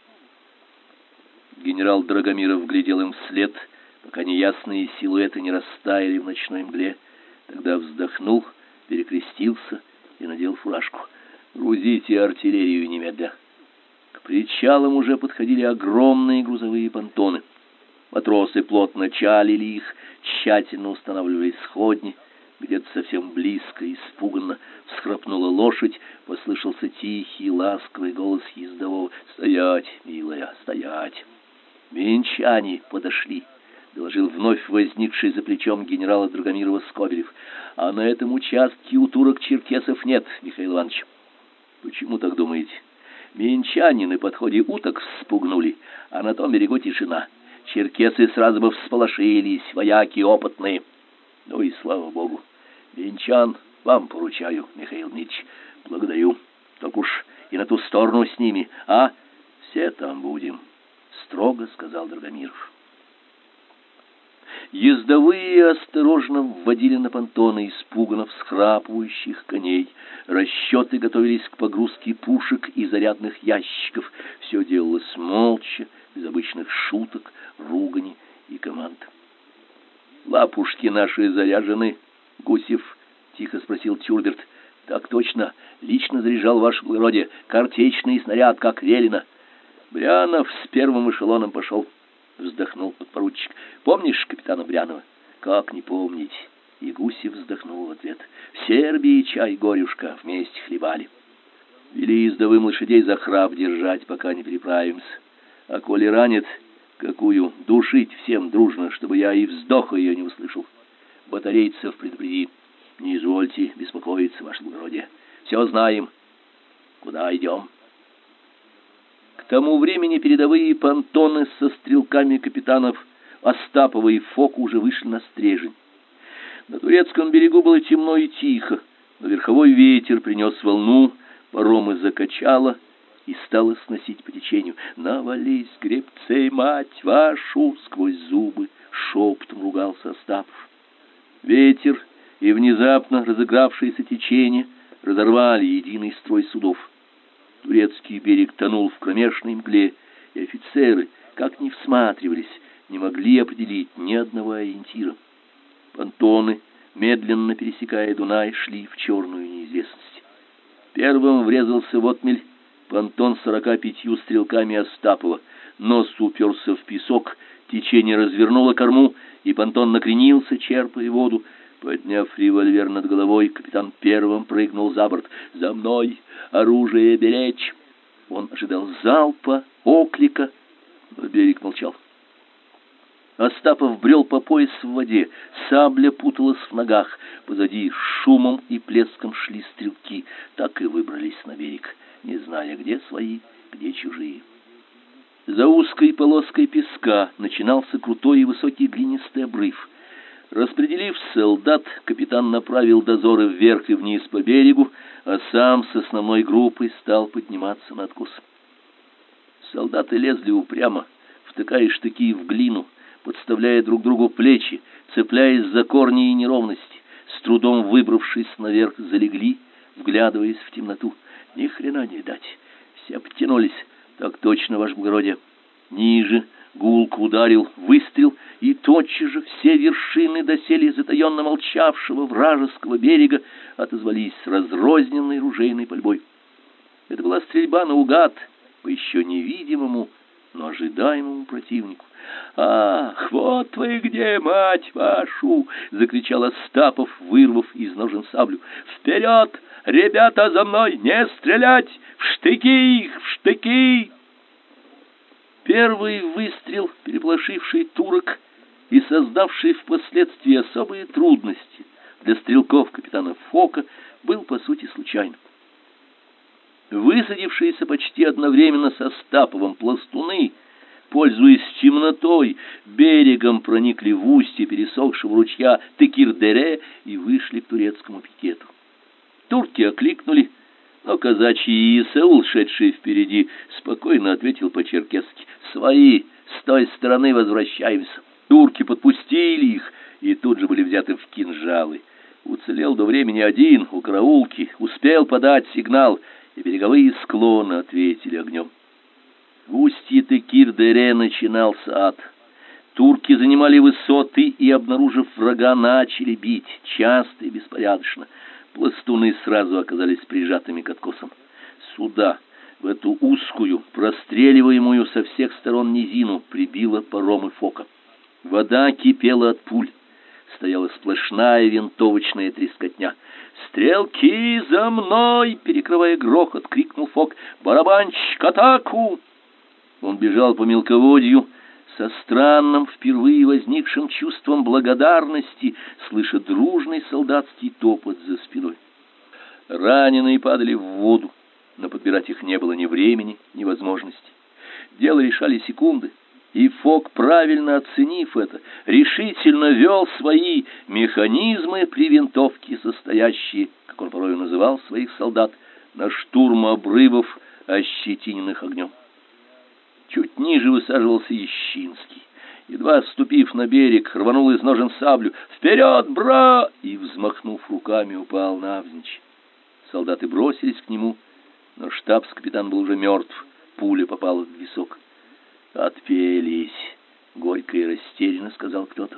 Генерал Драгомиров глядел им вслед, пока неясные силуэты не растаяли в ночной мгле. Тогда вздохнул, перекрестился и надел фуражку. «Грузите артиллерию немедля». К причалам уже подходили огромные грузовые понтоны. Матросы плотно чалили их, тщательно устанавливая сходни. Где-то совсем близко, испуганно всхрапнула лошадь, послышался тихий, ласковый голос ездового: «Стоять, милая, стоять!» «Минчане подошли», — доложил вновь возникший за плечом генерала Драгомирова Скобелев. «А на этом участке у турок черкесов нет, Михаил Иванович». «Почему так думаете?» «Минчане на подходе уток вспугнули, а на том берегу тишина. Черкесы сразу бы всполошились, вояки опытные». «Ну и слава Богу. Минчан вам поручаю, Михаил Дмитриевич. Благодарю. Так уж и на ту сторону с ними, а? Все там будем», — строго сказал Драгомиров. Ездовые осторожно вводили на понтоны испуганно всхрапывающих коней. Расчеты готовились к погрузке пушек и зарядных ящиков. Все делалось молча, без обычных шуток, ругани и команд. «Лапушки наши заряжены, Гусев?» — тихо спросил Тюрберт. «Так точно. Лично заряжал ваше благородие. Картечный снаряд, как велено». «Брянов с первым эшелоном пошел», — вздохнул подпоручик. «Помнишь капитана Брянова?» «Как не помнить?» И Гусев вздохнул в ответ. «В Сербии чай, горюшка, вместе хлебали. Вели ездовым лошадей за храп держать, пока не переправимся. А коли ранит, Какую? Душить всем дружно, чтобы я и вздоха ее не услышал. Батарейцев предупреди. Не извольте беспокоиться, ваше благородие. Все знаем. Куда идем? К тому времени передовые понтоны со стрелками капитанов Остапова и Фока уже вышли на стрежень. На турецком берегу было темно и тихо, но верховой ветер принес волну, паромы закачало и стало сносить по течению. «Навались, гребцы, мать вашу!» — сквозь зубы шепотом ругался Остапов. Ветер и внезапно разыгравшееся течение разорвали единый строй судов. Турецкий берег тонул в кромешной мгле, и офицеры, как ни всматривались, не могли определить ни одного ориентира. Понтоны, медленно пересекая Дунай, шли в черную неизвестность. Первым врезался в отмель понтон с 45 стрелками Остапова. Нос уперся в песок, течение развернуло корму, и понтон накренился, черпая воду. Подняв револьвер над головой, капитан первым прыгнул за борт. «За мной! Оружие беречь!» Он ожидал залпа, оклика, но берег молчал. Остапов брел по пояс в воде, сабля путалась в ногах, позади шумом и плеском шли стрелки, так и выбрались на берег, не зная, где свои, где чужие. За узкой полоской песка начинался крутой и высокий глинистый обрыв. Распределив солдат, капитан направил дозоры вверх и вниз по берегу, а сам с основной группой стал подниматься на откос. Солдаты лезли упрямо, втыкая штыки в глину, подставляя друг другу плечи, цепляясь за корни и неровности, с трудом выбравшись наверх, залегли, вглядываясь в темноту. Ни хрена не видать. Все подтянулись. Так точно, ваше благородие. Ниже гулко ударил выстрел, и тотчас же все вершины доселе затаенно молчавшего вражеского берега отозвались разрозненной ружейной пальбой. Это была стрельба наугад по еще невидимому, но ожидаемому противнику. «Ах, вот вы где, мать вашу!» — закричал Остапов, вырвав из ножен саблю. «Вперед! Ребята, за мной! Не стрелять! В штыки их! В штыки!» Первый выстрел, переполошивший турок и создавший впоследствии особые трудности для стрелков капитана Фока, был по сути случайным. Высадившиеся почти одновременно с Остаповым пластуны, пользуясь темнотой, берегом проникли в устье пересохшего ручья Текир-Дере и вышли к турецкому пикету. Турки окликнули, но казачий Исаул, шедший впереди, спокойно ответил по-черкесски: «Свои, с той стороны возвращаемся». Турки подпустили их и тут же были взяты в кинжалы. Уцелел до времени один у караулки, успел подать сигнал, и береговые склоны ответили огнем. В устье Текир-Дере начинался ад. Турки занимали высоты и, обнаружив врага, начали бить, часто и беспорядочно. Пластуны сразу оказались прижатыми к откосам. Сюда, в эту узкую, простреливаемую со всех сторон низину, прибило паромы Фока. Вода кипела от пуль. Стояла сплошная винтовочная трескотня. «Стрелки за мной!» — перекрывая грохот, крикнул Фок. «Барабанщик, атаку!» Он бежал по мелководью со странным, впервые возникшим чувством благодарности, слыша дружный солдатский топот за спиной. Раненые падали в воду, но подбирать их не было ни времени, ни возможности. Дело решали секунды, и Фок, правильно оценив это, решительно вел свои механизмы при винтовке, состоящие, как он порой называл своих солдат, на штурм обрывов, ощетиненных огнем. Чуть ниже высаживался Ещинский. Едва вступив на берег, рванул из ножен саблю. «Вперед, бра!» и, взмахнув руками, упал навзничь. Солдаты бросились к нему, но штабс-капитан был уже мертв. Пуля попала в висок. «Отпелись!» — горько и растерянно сказал кто-то.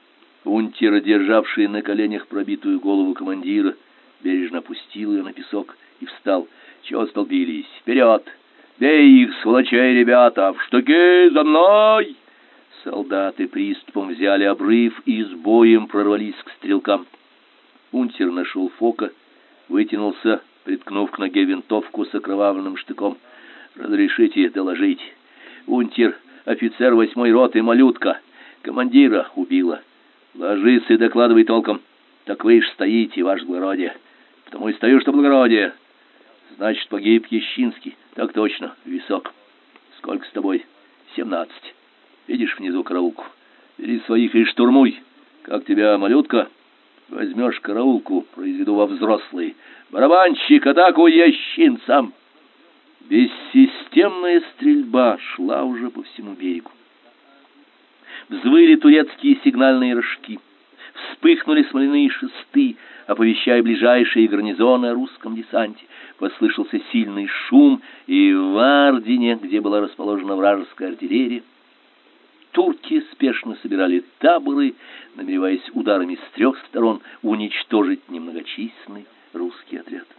Унтер, державший на коленях пробитую голову командира, бережно опустил ее на песок и встал. «Чего столпились? Вперед! Бей их, сволочей, ребята! В штыки за мной!» Солдаты приступом взяли обрыв и с боем прорвались к стрелкам. Унтер нашел Фока, вытянулся, приткнув к ноге винтовку с окровавленным штыком. «Разрешите доложить?» Унтер офицер 8-й роты малютка. Командира убила. Ложись и докладывай толком. Так вы ж стоите, ваше благородие. Потому и стою, что благородие. Значит, погиб Ещинский. Так точно, висок. Сколько с тобой? 17. Видишь внизу караулку? Бери своих и штурмуй. Как тебя, малютка? Возьмешь караулку, произведу во взрослые. Барабанщик, атаку ящинцам! Бессистемная стрельба шла уже по всему берегу. Взвыли турецкие сигнальные рожки. Вспыхнули смоляные шесты, оповещая ближайшие гарнизоны о русском десанте. Послышался сильный шум, и в Ардине, где была расположена вражеская артиллерия, турки спешно собирали таборы, намереваясь ударами с 3 сторон уничтожить немногочисленный русский отряд.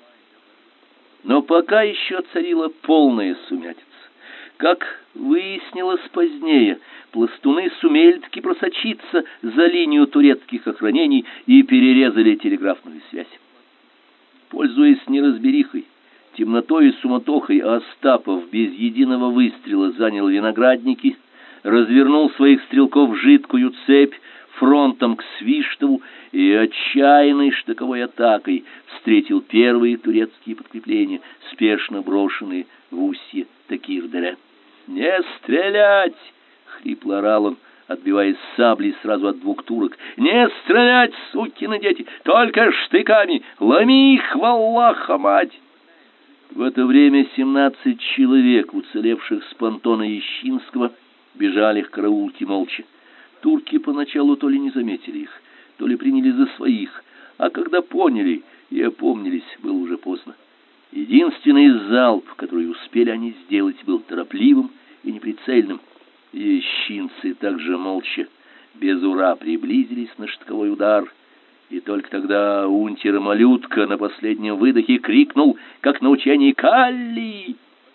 Но пока еще царила полная сумятица. Как выяснилось позднее, пластуны сумели-таки просочиться за линию турецких охранений и перерезали телеграфную связь. Пользуясь неразберихой, темнотой и суматохой, Остапов без единого выстрела занял виноградники, развернул своих стрелков в жидкую цепь фронтом к Свиштову и отчаянной штыковой атакой встретил первые турецкие подкрепления, спешно брошенные в устье Такир-Дере. «Не стрелять!» — хрипло орал он, отбиваясь саблей сразу от 2 турок. «Не стрелять, сукины дети! Только штыками! Ломи их, валлаха, мать!» В это время 17 человек, уцелевших с понтона Ещинского, бежали к караулке молча. Турки поначалу то ли не заметили их, то ли приняли за своих, а когда поняли и опомнились, было уже поздно. Единственный залп, который успели они сделать, был торопливым и неприцельным. Ещинцы также молча, без ура, приблизились на штыковой удар, и только тогда унтер-малютка на последнем выдохе крикнул, как на учении: «Калли!».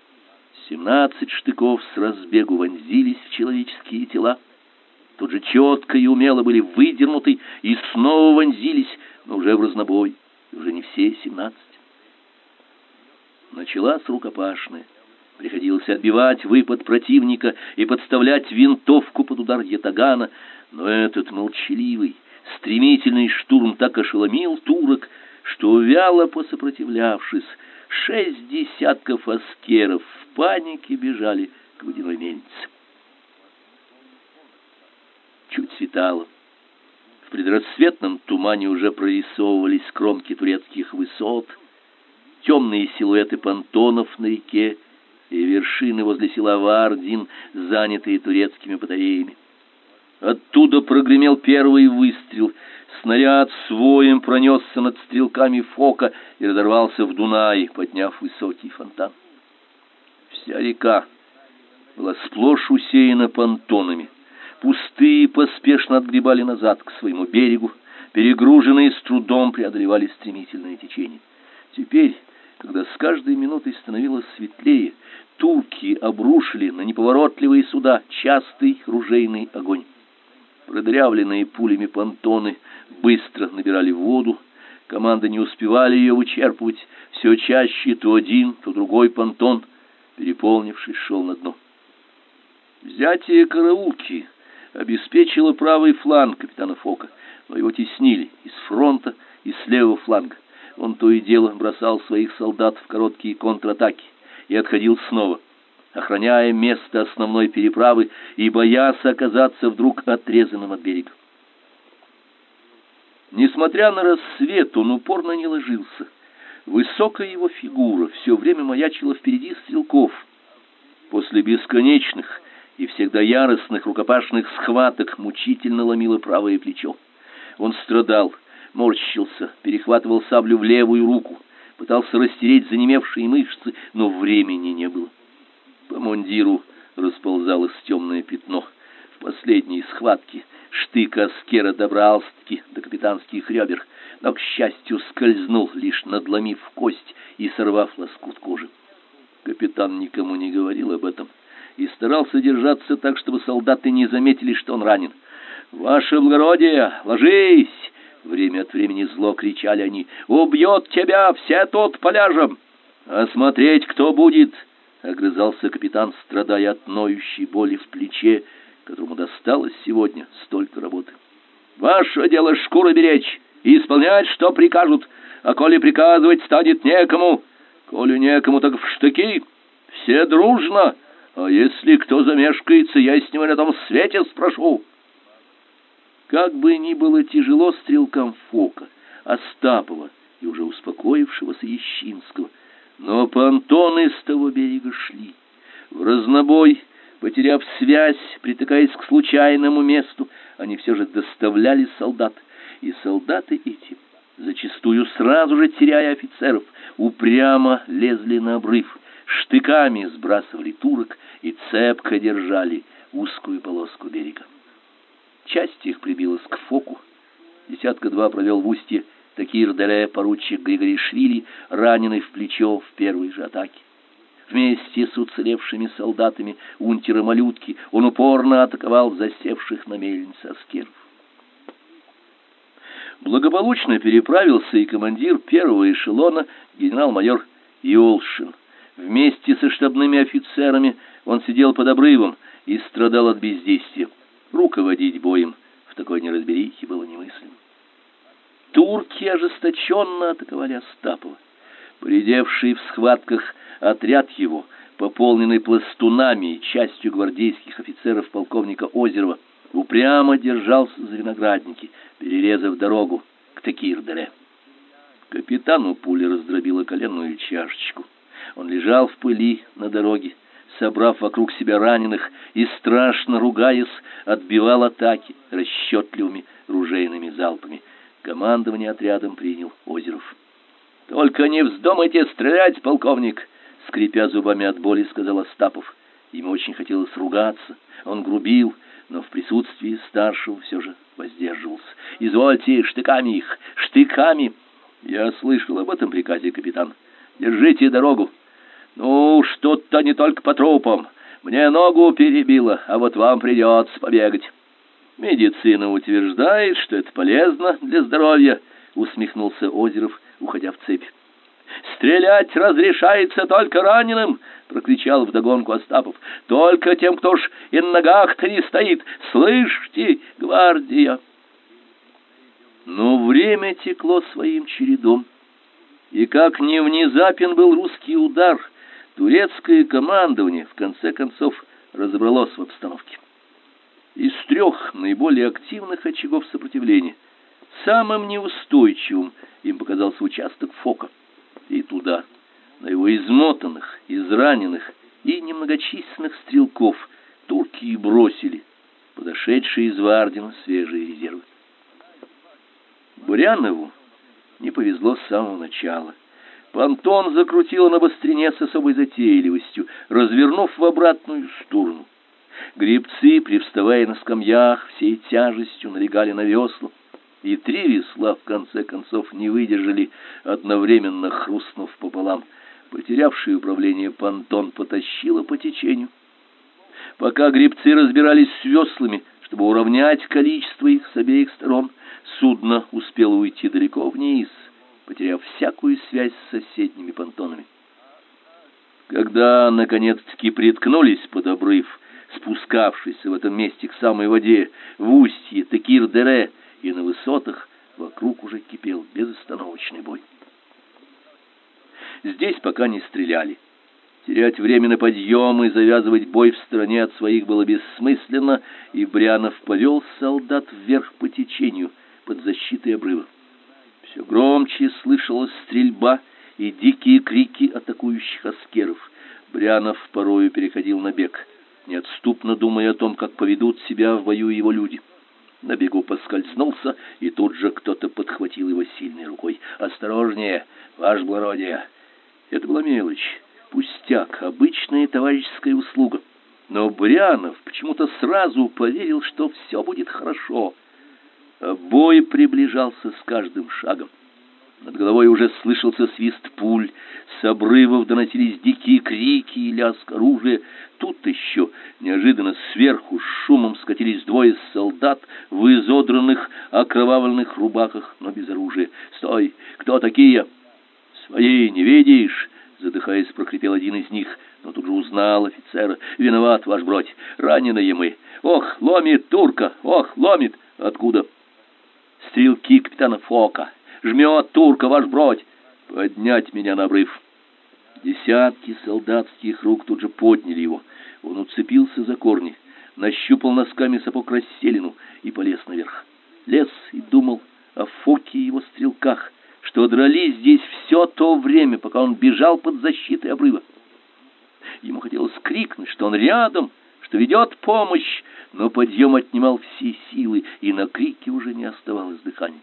17 штыков с разбегу вонзились в человеческие тела. Тут же четко и умело были выдернуты и снова вонзились, но уже в разнобой, и уже не все 17. Началась рукопашная. Приходилось отбивать выпад противника и подставлять винтовку под удар ятагана, но этот молчаливый, стремительный штурм так ошеломил турок, что, вяло посопротивлявшись, 6 десятков аскеров в панике бежали к водяной мельнице. Чуть светало. В предрассветном тумане уже прорисовывались кромки турецких высот, темные силуэты понтонов на реке и вершины возле села Вардин, занятые турецкими батареями. Оттуда прогремел первый выстрел. Снаряд с воем пронесся над стрелками Фока и разорвался в Дунай, подняв высокий фонтан. Вся река была сплошь усеяна понтонами. Пустые поспешно отгребали назад к своему берегу, перегруженные с трудом преодолевали стремительное течение. Теперь, когда с каждой минутой становилось светлее, турки обрушили на неповоротливые суда частый ружейный огонь. Продырявленные пулями понтоны быстро набирали воду, команды не успевали ее вычерпывать, все чаще то один, то другой понтон, переполнившись, шел на дно. Взятие караулки обеспечило правый фланг капитана Фока, но его теснили из фронта и с левого фланга. Он то и дело бросал своих солдат в короткие контратаки и отходил снова, охраняя место основной переправы и боясь оказаться вдруг отрезанным от берега. Несмотря на рассвет, он упорно не ложился. Высокая его фигура все время маячила впереди стрелков. После бесконечных и всегда яростных рукопашных схваток мучительно ломило правое плечо. Он страдал, морщился, перехватывал саблю в левую руку, пытался растереть занемевшие мышцы, но времени не было. По мундиру расползалось темное пятно. В последней схватке штык аскера добрался-таки до капитанских ребер, но, к счастью, скользнул, лишь надломив кость и сорвав лоскут кожи. Капитан никому не говорил об этом и старался держаться так, чтобы солдаты не заметили, что он ранен. «Ваше благородие, ложись!» Время от времени зло кричали они. «Убьет тебя, все тут поляжем! А смотреть кто будет? огрызался капитан, страдая от ноющей боли в плече, которому досталось сегодня столько работы. Ваше дело шкуру беречь и исполнять, что прикажут, а коли приказывать станет некому, коли некому, так в штыки, все дружно, а если кто замешкается, я с него на том свете спрошу. Как бы ни было тяжело стрелкам Фока, Остапова и уже успокоившегося Ещинского, но понтоны с того берега шли. В разнобой, потеряв связь, притыкаясь к случайному месту, они все же доставляли солдат, и солдаты эти, зачастую сразу же теряя офицеров, упрямо лезли на обрыв, штыками сбрасывали турок и цепко держали узкую полоску берега. Часть их прибилась к Фоку, десятка-два провел в устье Такир-Дере поручик Григоришвили, раненый в плечо в первой же атаке. Вместе с уцелевшими солдатами унтера Малютки он упорно атаковал засевших на мельнице аскеров. Благополучно переправился и командир первого эшелона генерал-майор Ёлшин. Вместе со штабными офицерами он сидел под обрывом и страдал от бездействия. Руководить боем в такой неразберихе было немыслимо. Турки ожесточенно атаковали Остапова. Поредевший в схватках отряд его, пополненный пластунами и частью гвардейских офицеров полковника Озерова, упрямо держался за виноградники, перерезав дорогу к Такир-Дере. Капитану пуля раздробила коленную чашечку. Он лежал в пыли на дороге, собрав вокруг себя раненых и, страшно ругаясь, отбивал атаки расчетливыми ружейными залпами. Командование отрядом принял Озеров. «Только не вздумайте стрелять, полковник!» — скрипя зубами от боли, сказал Остапов. Ему очень хотелось ругаться. Он грубил, но в присутствии старшего все же воздерживался. «Извольте, штыками их! Штыками!» «Я слышал об этом приказе, капитан. Держите дорогу!» «Ну, что-то не только по трупам. Мне ногу перебило, а вот вам придется побегать». «Медицина утверждает, что это полезно для здоровья», — усмехнулся Озеров, уходя в цепь. «Стрелять разрешается только раненым!» — прокричал вдогонку Остапов. «Только тем, кто ж и на ногах-то не стоит! Слышите, гвардия!» Но время текло своим чередом, и как не внезапен был русский удар, турецкое командование в конце концов разобралось в обстановке. Из трех наиболее активных очагов сопротивления самым неустойчивым им показался участок Фока. И туда, на его измотанных, израненных и немногочисленных стрелков, турки и бросили подошедшие из Вардина свежие резервы. Бурянову не повезло с самого начала. Понтон закрутило на быстрине с особой затейливостью, развернув в обратную сторону. Гребцы, привставая на скамьях, всей тяжестью налегали на весла, и три весла в конце концов не выдержали, одновременно хрустнув пополам. Потерявший управление понтон потащило по течению. Пока гребцы разбирались с веслами, чтобы уравнять количество их с обеих сторон, судно успело уйти далеко вниз, потеряв всякую связь с соседними понтонами. Когда, наконец-таки, приткнулись под обрыв, спускавшийся в этом месте к самой воде, в устье Такир-Дере и на высотах, вокруг уже кипел безостановочный бой. Здесь пока не стреляли. Терять время на подъем и завязывать бой в стороне от своих было бессмысленно, и Брянов повел солдат вверх по течению, под защитой обрыва. Все громче слышалась стрельба и дикие крики атакующих аскеров. Брянов порою переходил на бег, неотступно думая о том, как поведут себя в бою его люди. На бегу поскользнулся, и тут же кто-то подхватил его сильной рукой. «Осторожнее, ваше благородие!» Это была мелочь, пустяк, обычная товарищеская услуга. Но Брянов почему-то сразу поверил, что все будет хорошо. Бой приближался с каждым шагом. Над головой уже слышался свист пуль, с обрывов доносились дикие крики и лязг оружия. Тут еще неожиданно сверху с шумом скатились двое солдат в изодранных, окровавленных рубахах, но без оружия. «Стой! Кто такие?» «Свои не видишь?» — задыхаясь, прокричал один из них. но тут же узнал офицера. «Виноват, ваш бродь, раненые мы. Ох, ломит турка, ох, ломит!» «Откуда?» «Стрелки капитана Фока. Жмет турка, ваш бродь. Поднять меня на обрыв!» Десятки солдатских рук тут же подняли его. Он уцепился за корни, нащупал носками сапог расселину и полез наверх. Лез и думал о Фоке и его стрелках, что дрались здесь все то время, пока он бежал под защитой обрыва. Ему хотелось крикнуть, что он рядом, что ведет помощь, но подъем отнимал все силы, и на крики уже не оставалось дыхания.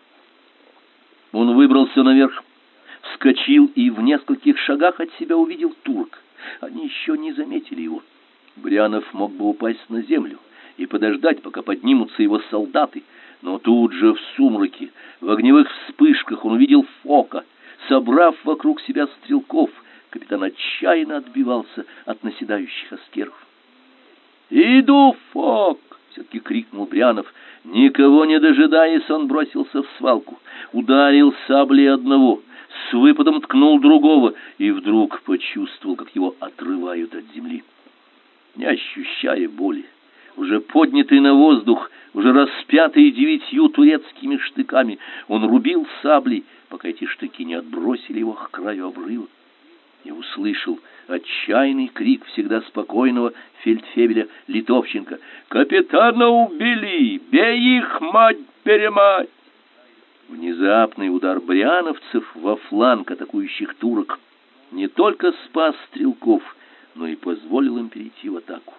Он выбрался наверх, вскочил и в нескольких шагах от себя увидел турок. Они еще не заметили его. Брянов мог бы упасть на землю и подождать, пока поднимутся его солдаты, но тут же в сумраке, в огневых вспышках он увидел Фока. Собрав вокруг себя стрелков, капитан отчаянно отбивался от наседающих аскеров. «Иду, Фок!» — все-таки крикнул Брянов. Никого не дожидаясь, он бросился в свалку, ударил саблей одного, с выпадом ткнул другого и вдруг почувствовал, как его отрывают от земли. Не ощущая боли, уже поднятый на воздух, уже распятый 9 турецкими штыками, он рубил саблей, пока эти штыки не отбросили его к краю обрыва, и услышал отчаянный крик всегда спокойного фельдфебеля Литовченко: «Капитана убили! Бей их, мать-перемать!» Внезапный удар бряновцев во фланг атакующих турок не только спас стрелков, но и позволил им перейти в атаку.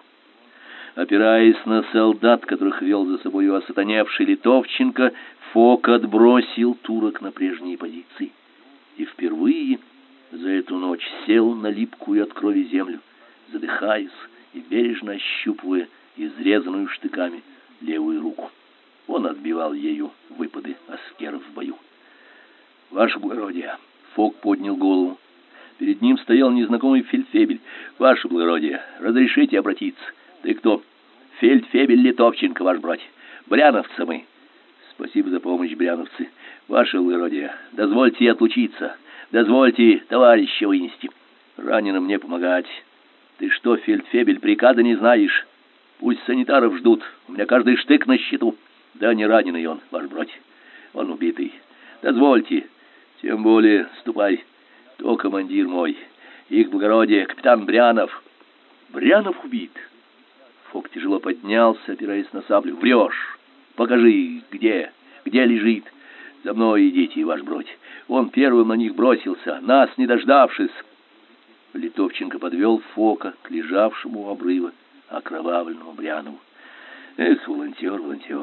Опираясь на солдат, которых вел за собою осатаневший Литовченко, Фок отбросил турок на прежние позиции и впервые за эту ночь сел на липкую от крови землю, задыхаясь и бережно ощупывая изрезанную штыками левую руку. Он отбивал ею выпады аскеров в бою. «Ваше благородие!» — Фок поднял голову. Перед ним стоял незнакомый фельдфебель. «Ваше благородие, разрешите обратиться?» «Ты кто?» «Фельдфебель Литовченко, ваш брат. Бряновцы мы». «Спасибо за помощь, бряновцы. Ваше благородие, дозвольте отлучиться. Дозвольте товарища вынести. Раненым мне помогать. Ты что, фельдфебель, приказа не знаешь? Пусть санитаров ждут. У меня каждый штык на счету. Да не раненый он, ваш брат. Он убитый. Дозвольте. Тем более, ступай. То командир мой. Их благородие, капитан Брянов». «Брянов убит?» Фок тяжело поднялся, опираясь на саблю. «Врешь! Покажи, где лежит. За мной идите, ваш бродь. Он первым на них бросился, нас не дождавшись». Литовченко подвел Фока к лежавшему у обрыва окровавленному Брянову. «Эх, волонтер,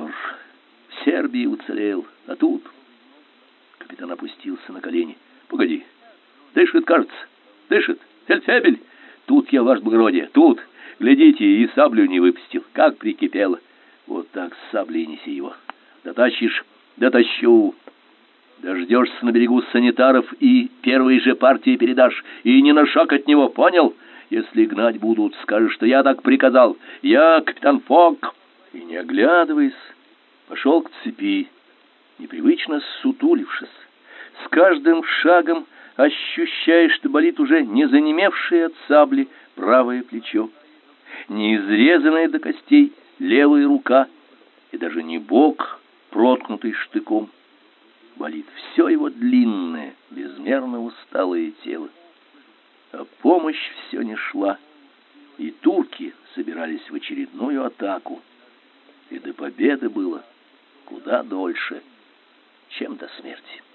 в Сербии уцелел, а тут...» Капитан опустился на колени. «Погоди, дышит, кажется, дышит, фельдфебель. Тут я, ваше благородие, тут, глядите, и саблю не выпустил, как прикипело. Вот так с саблей неси его. Дотащишь?» «Дотащу. Дождешься на берегу санитаров и первой же партии передашь, и не на шаг от него, понял? Если гнать будут, скажешь, что я так приказал. Я капитан Фок». И, не оглядываясь, пошел к цепи, непривычно ссутулившись, с каждым шагом ощущая, что болит уже не занемевшее от сабли правое плечо, не изрезанная до костей левая рука и даже не бок, проткнутый штыком. Болит все его длинное, безмерно усталое тело. А помощь все не шла, и турки собирались в очередную атаку, и до победы было куда дольше, чем до смерти.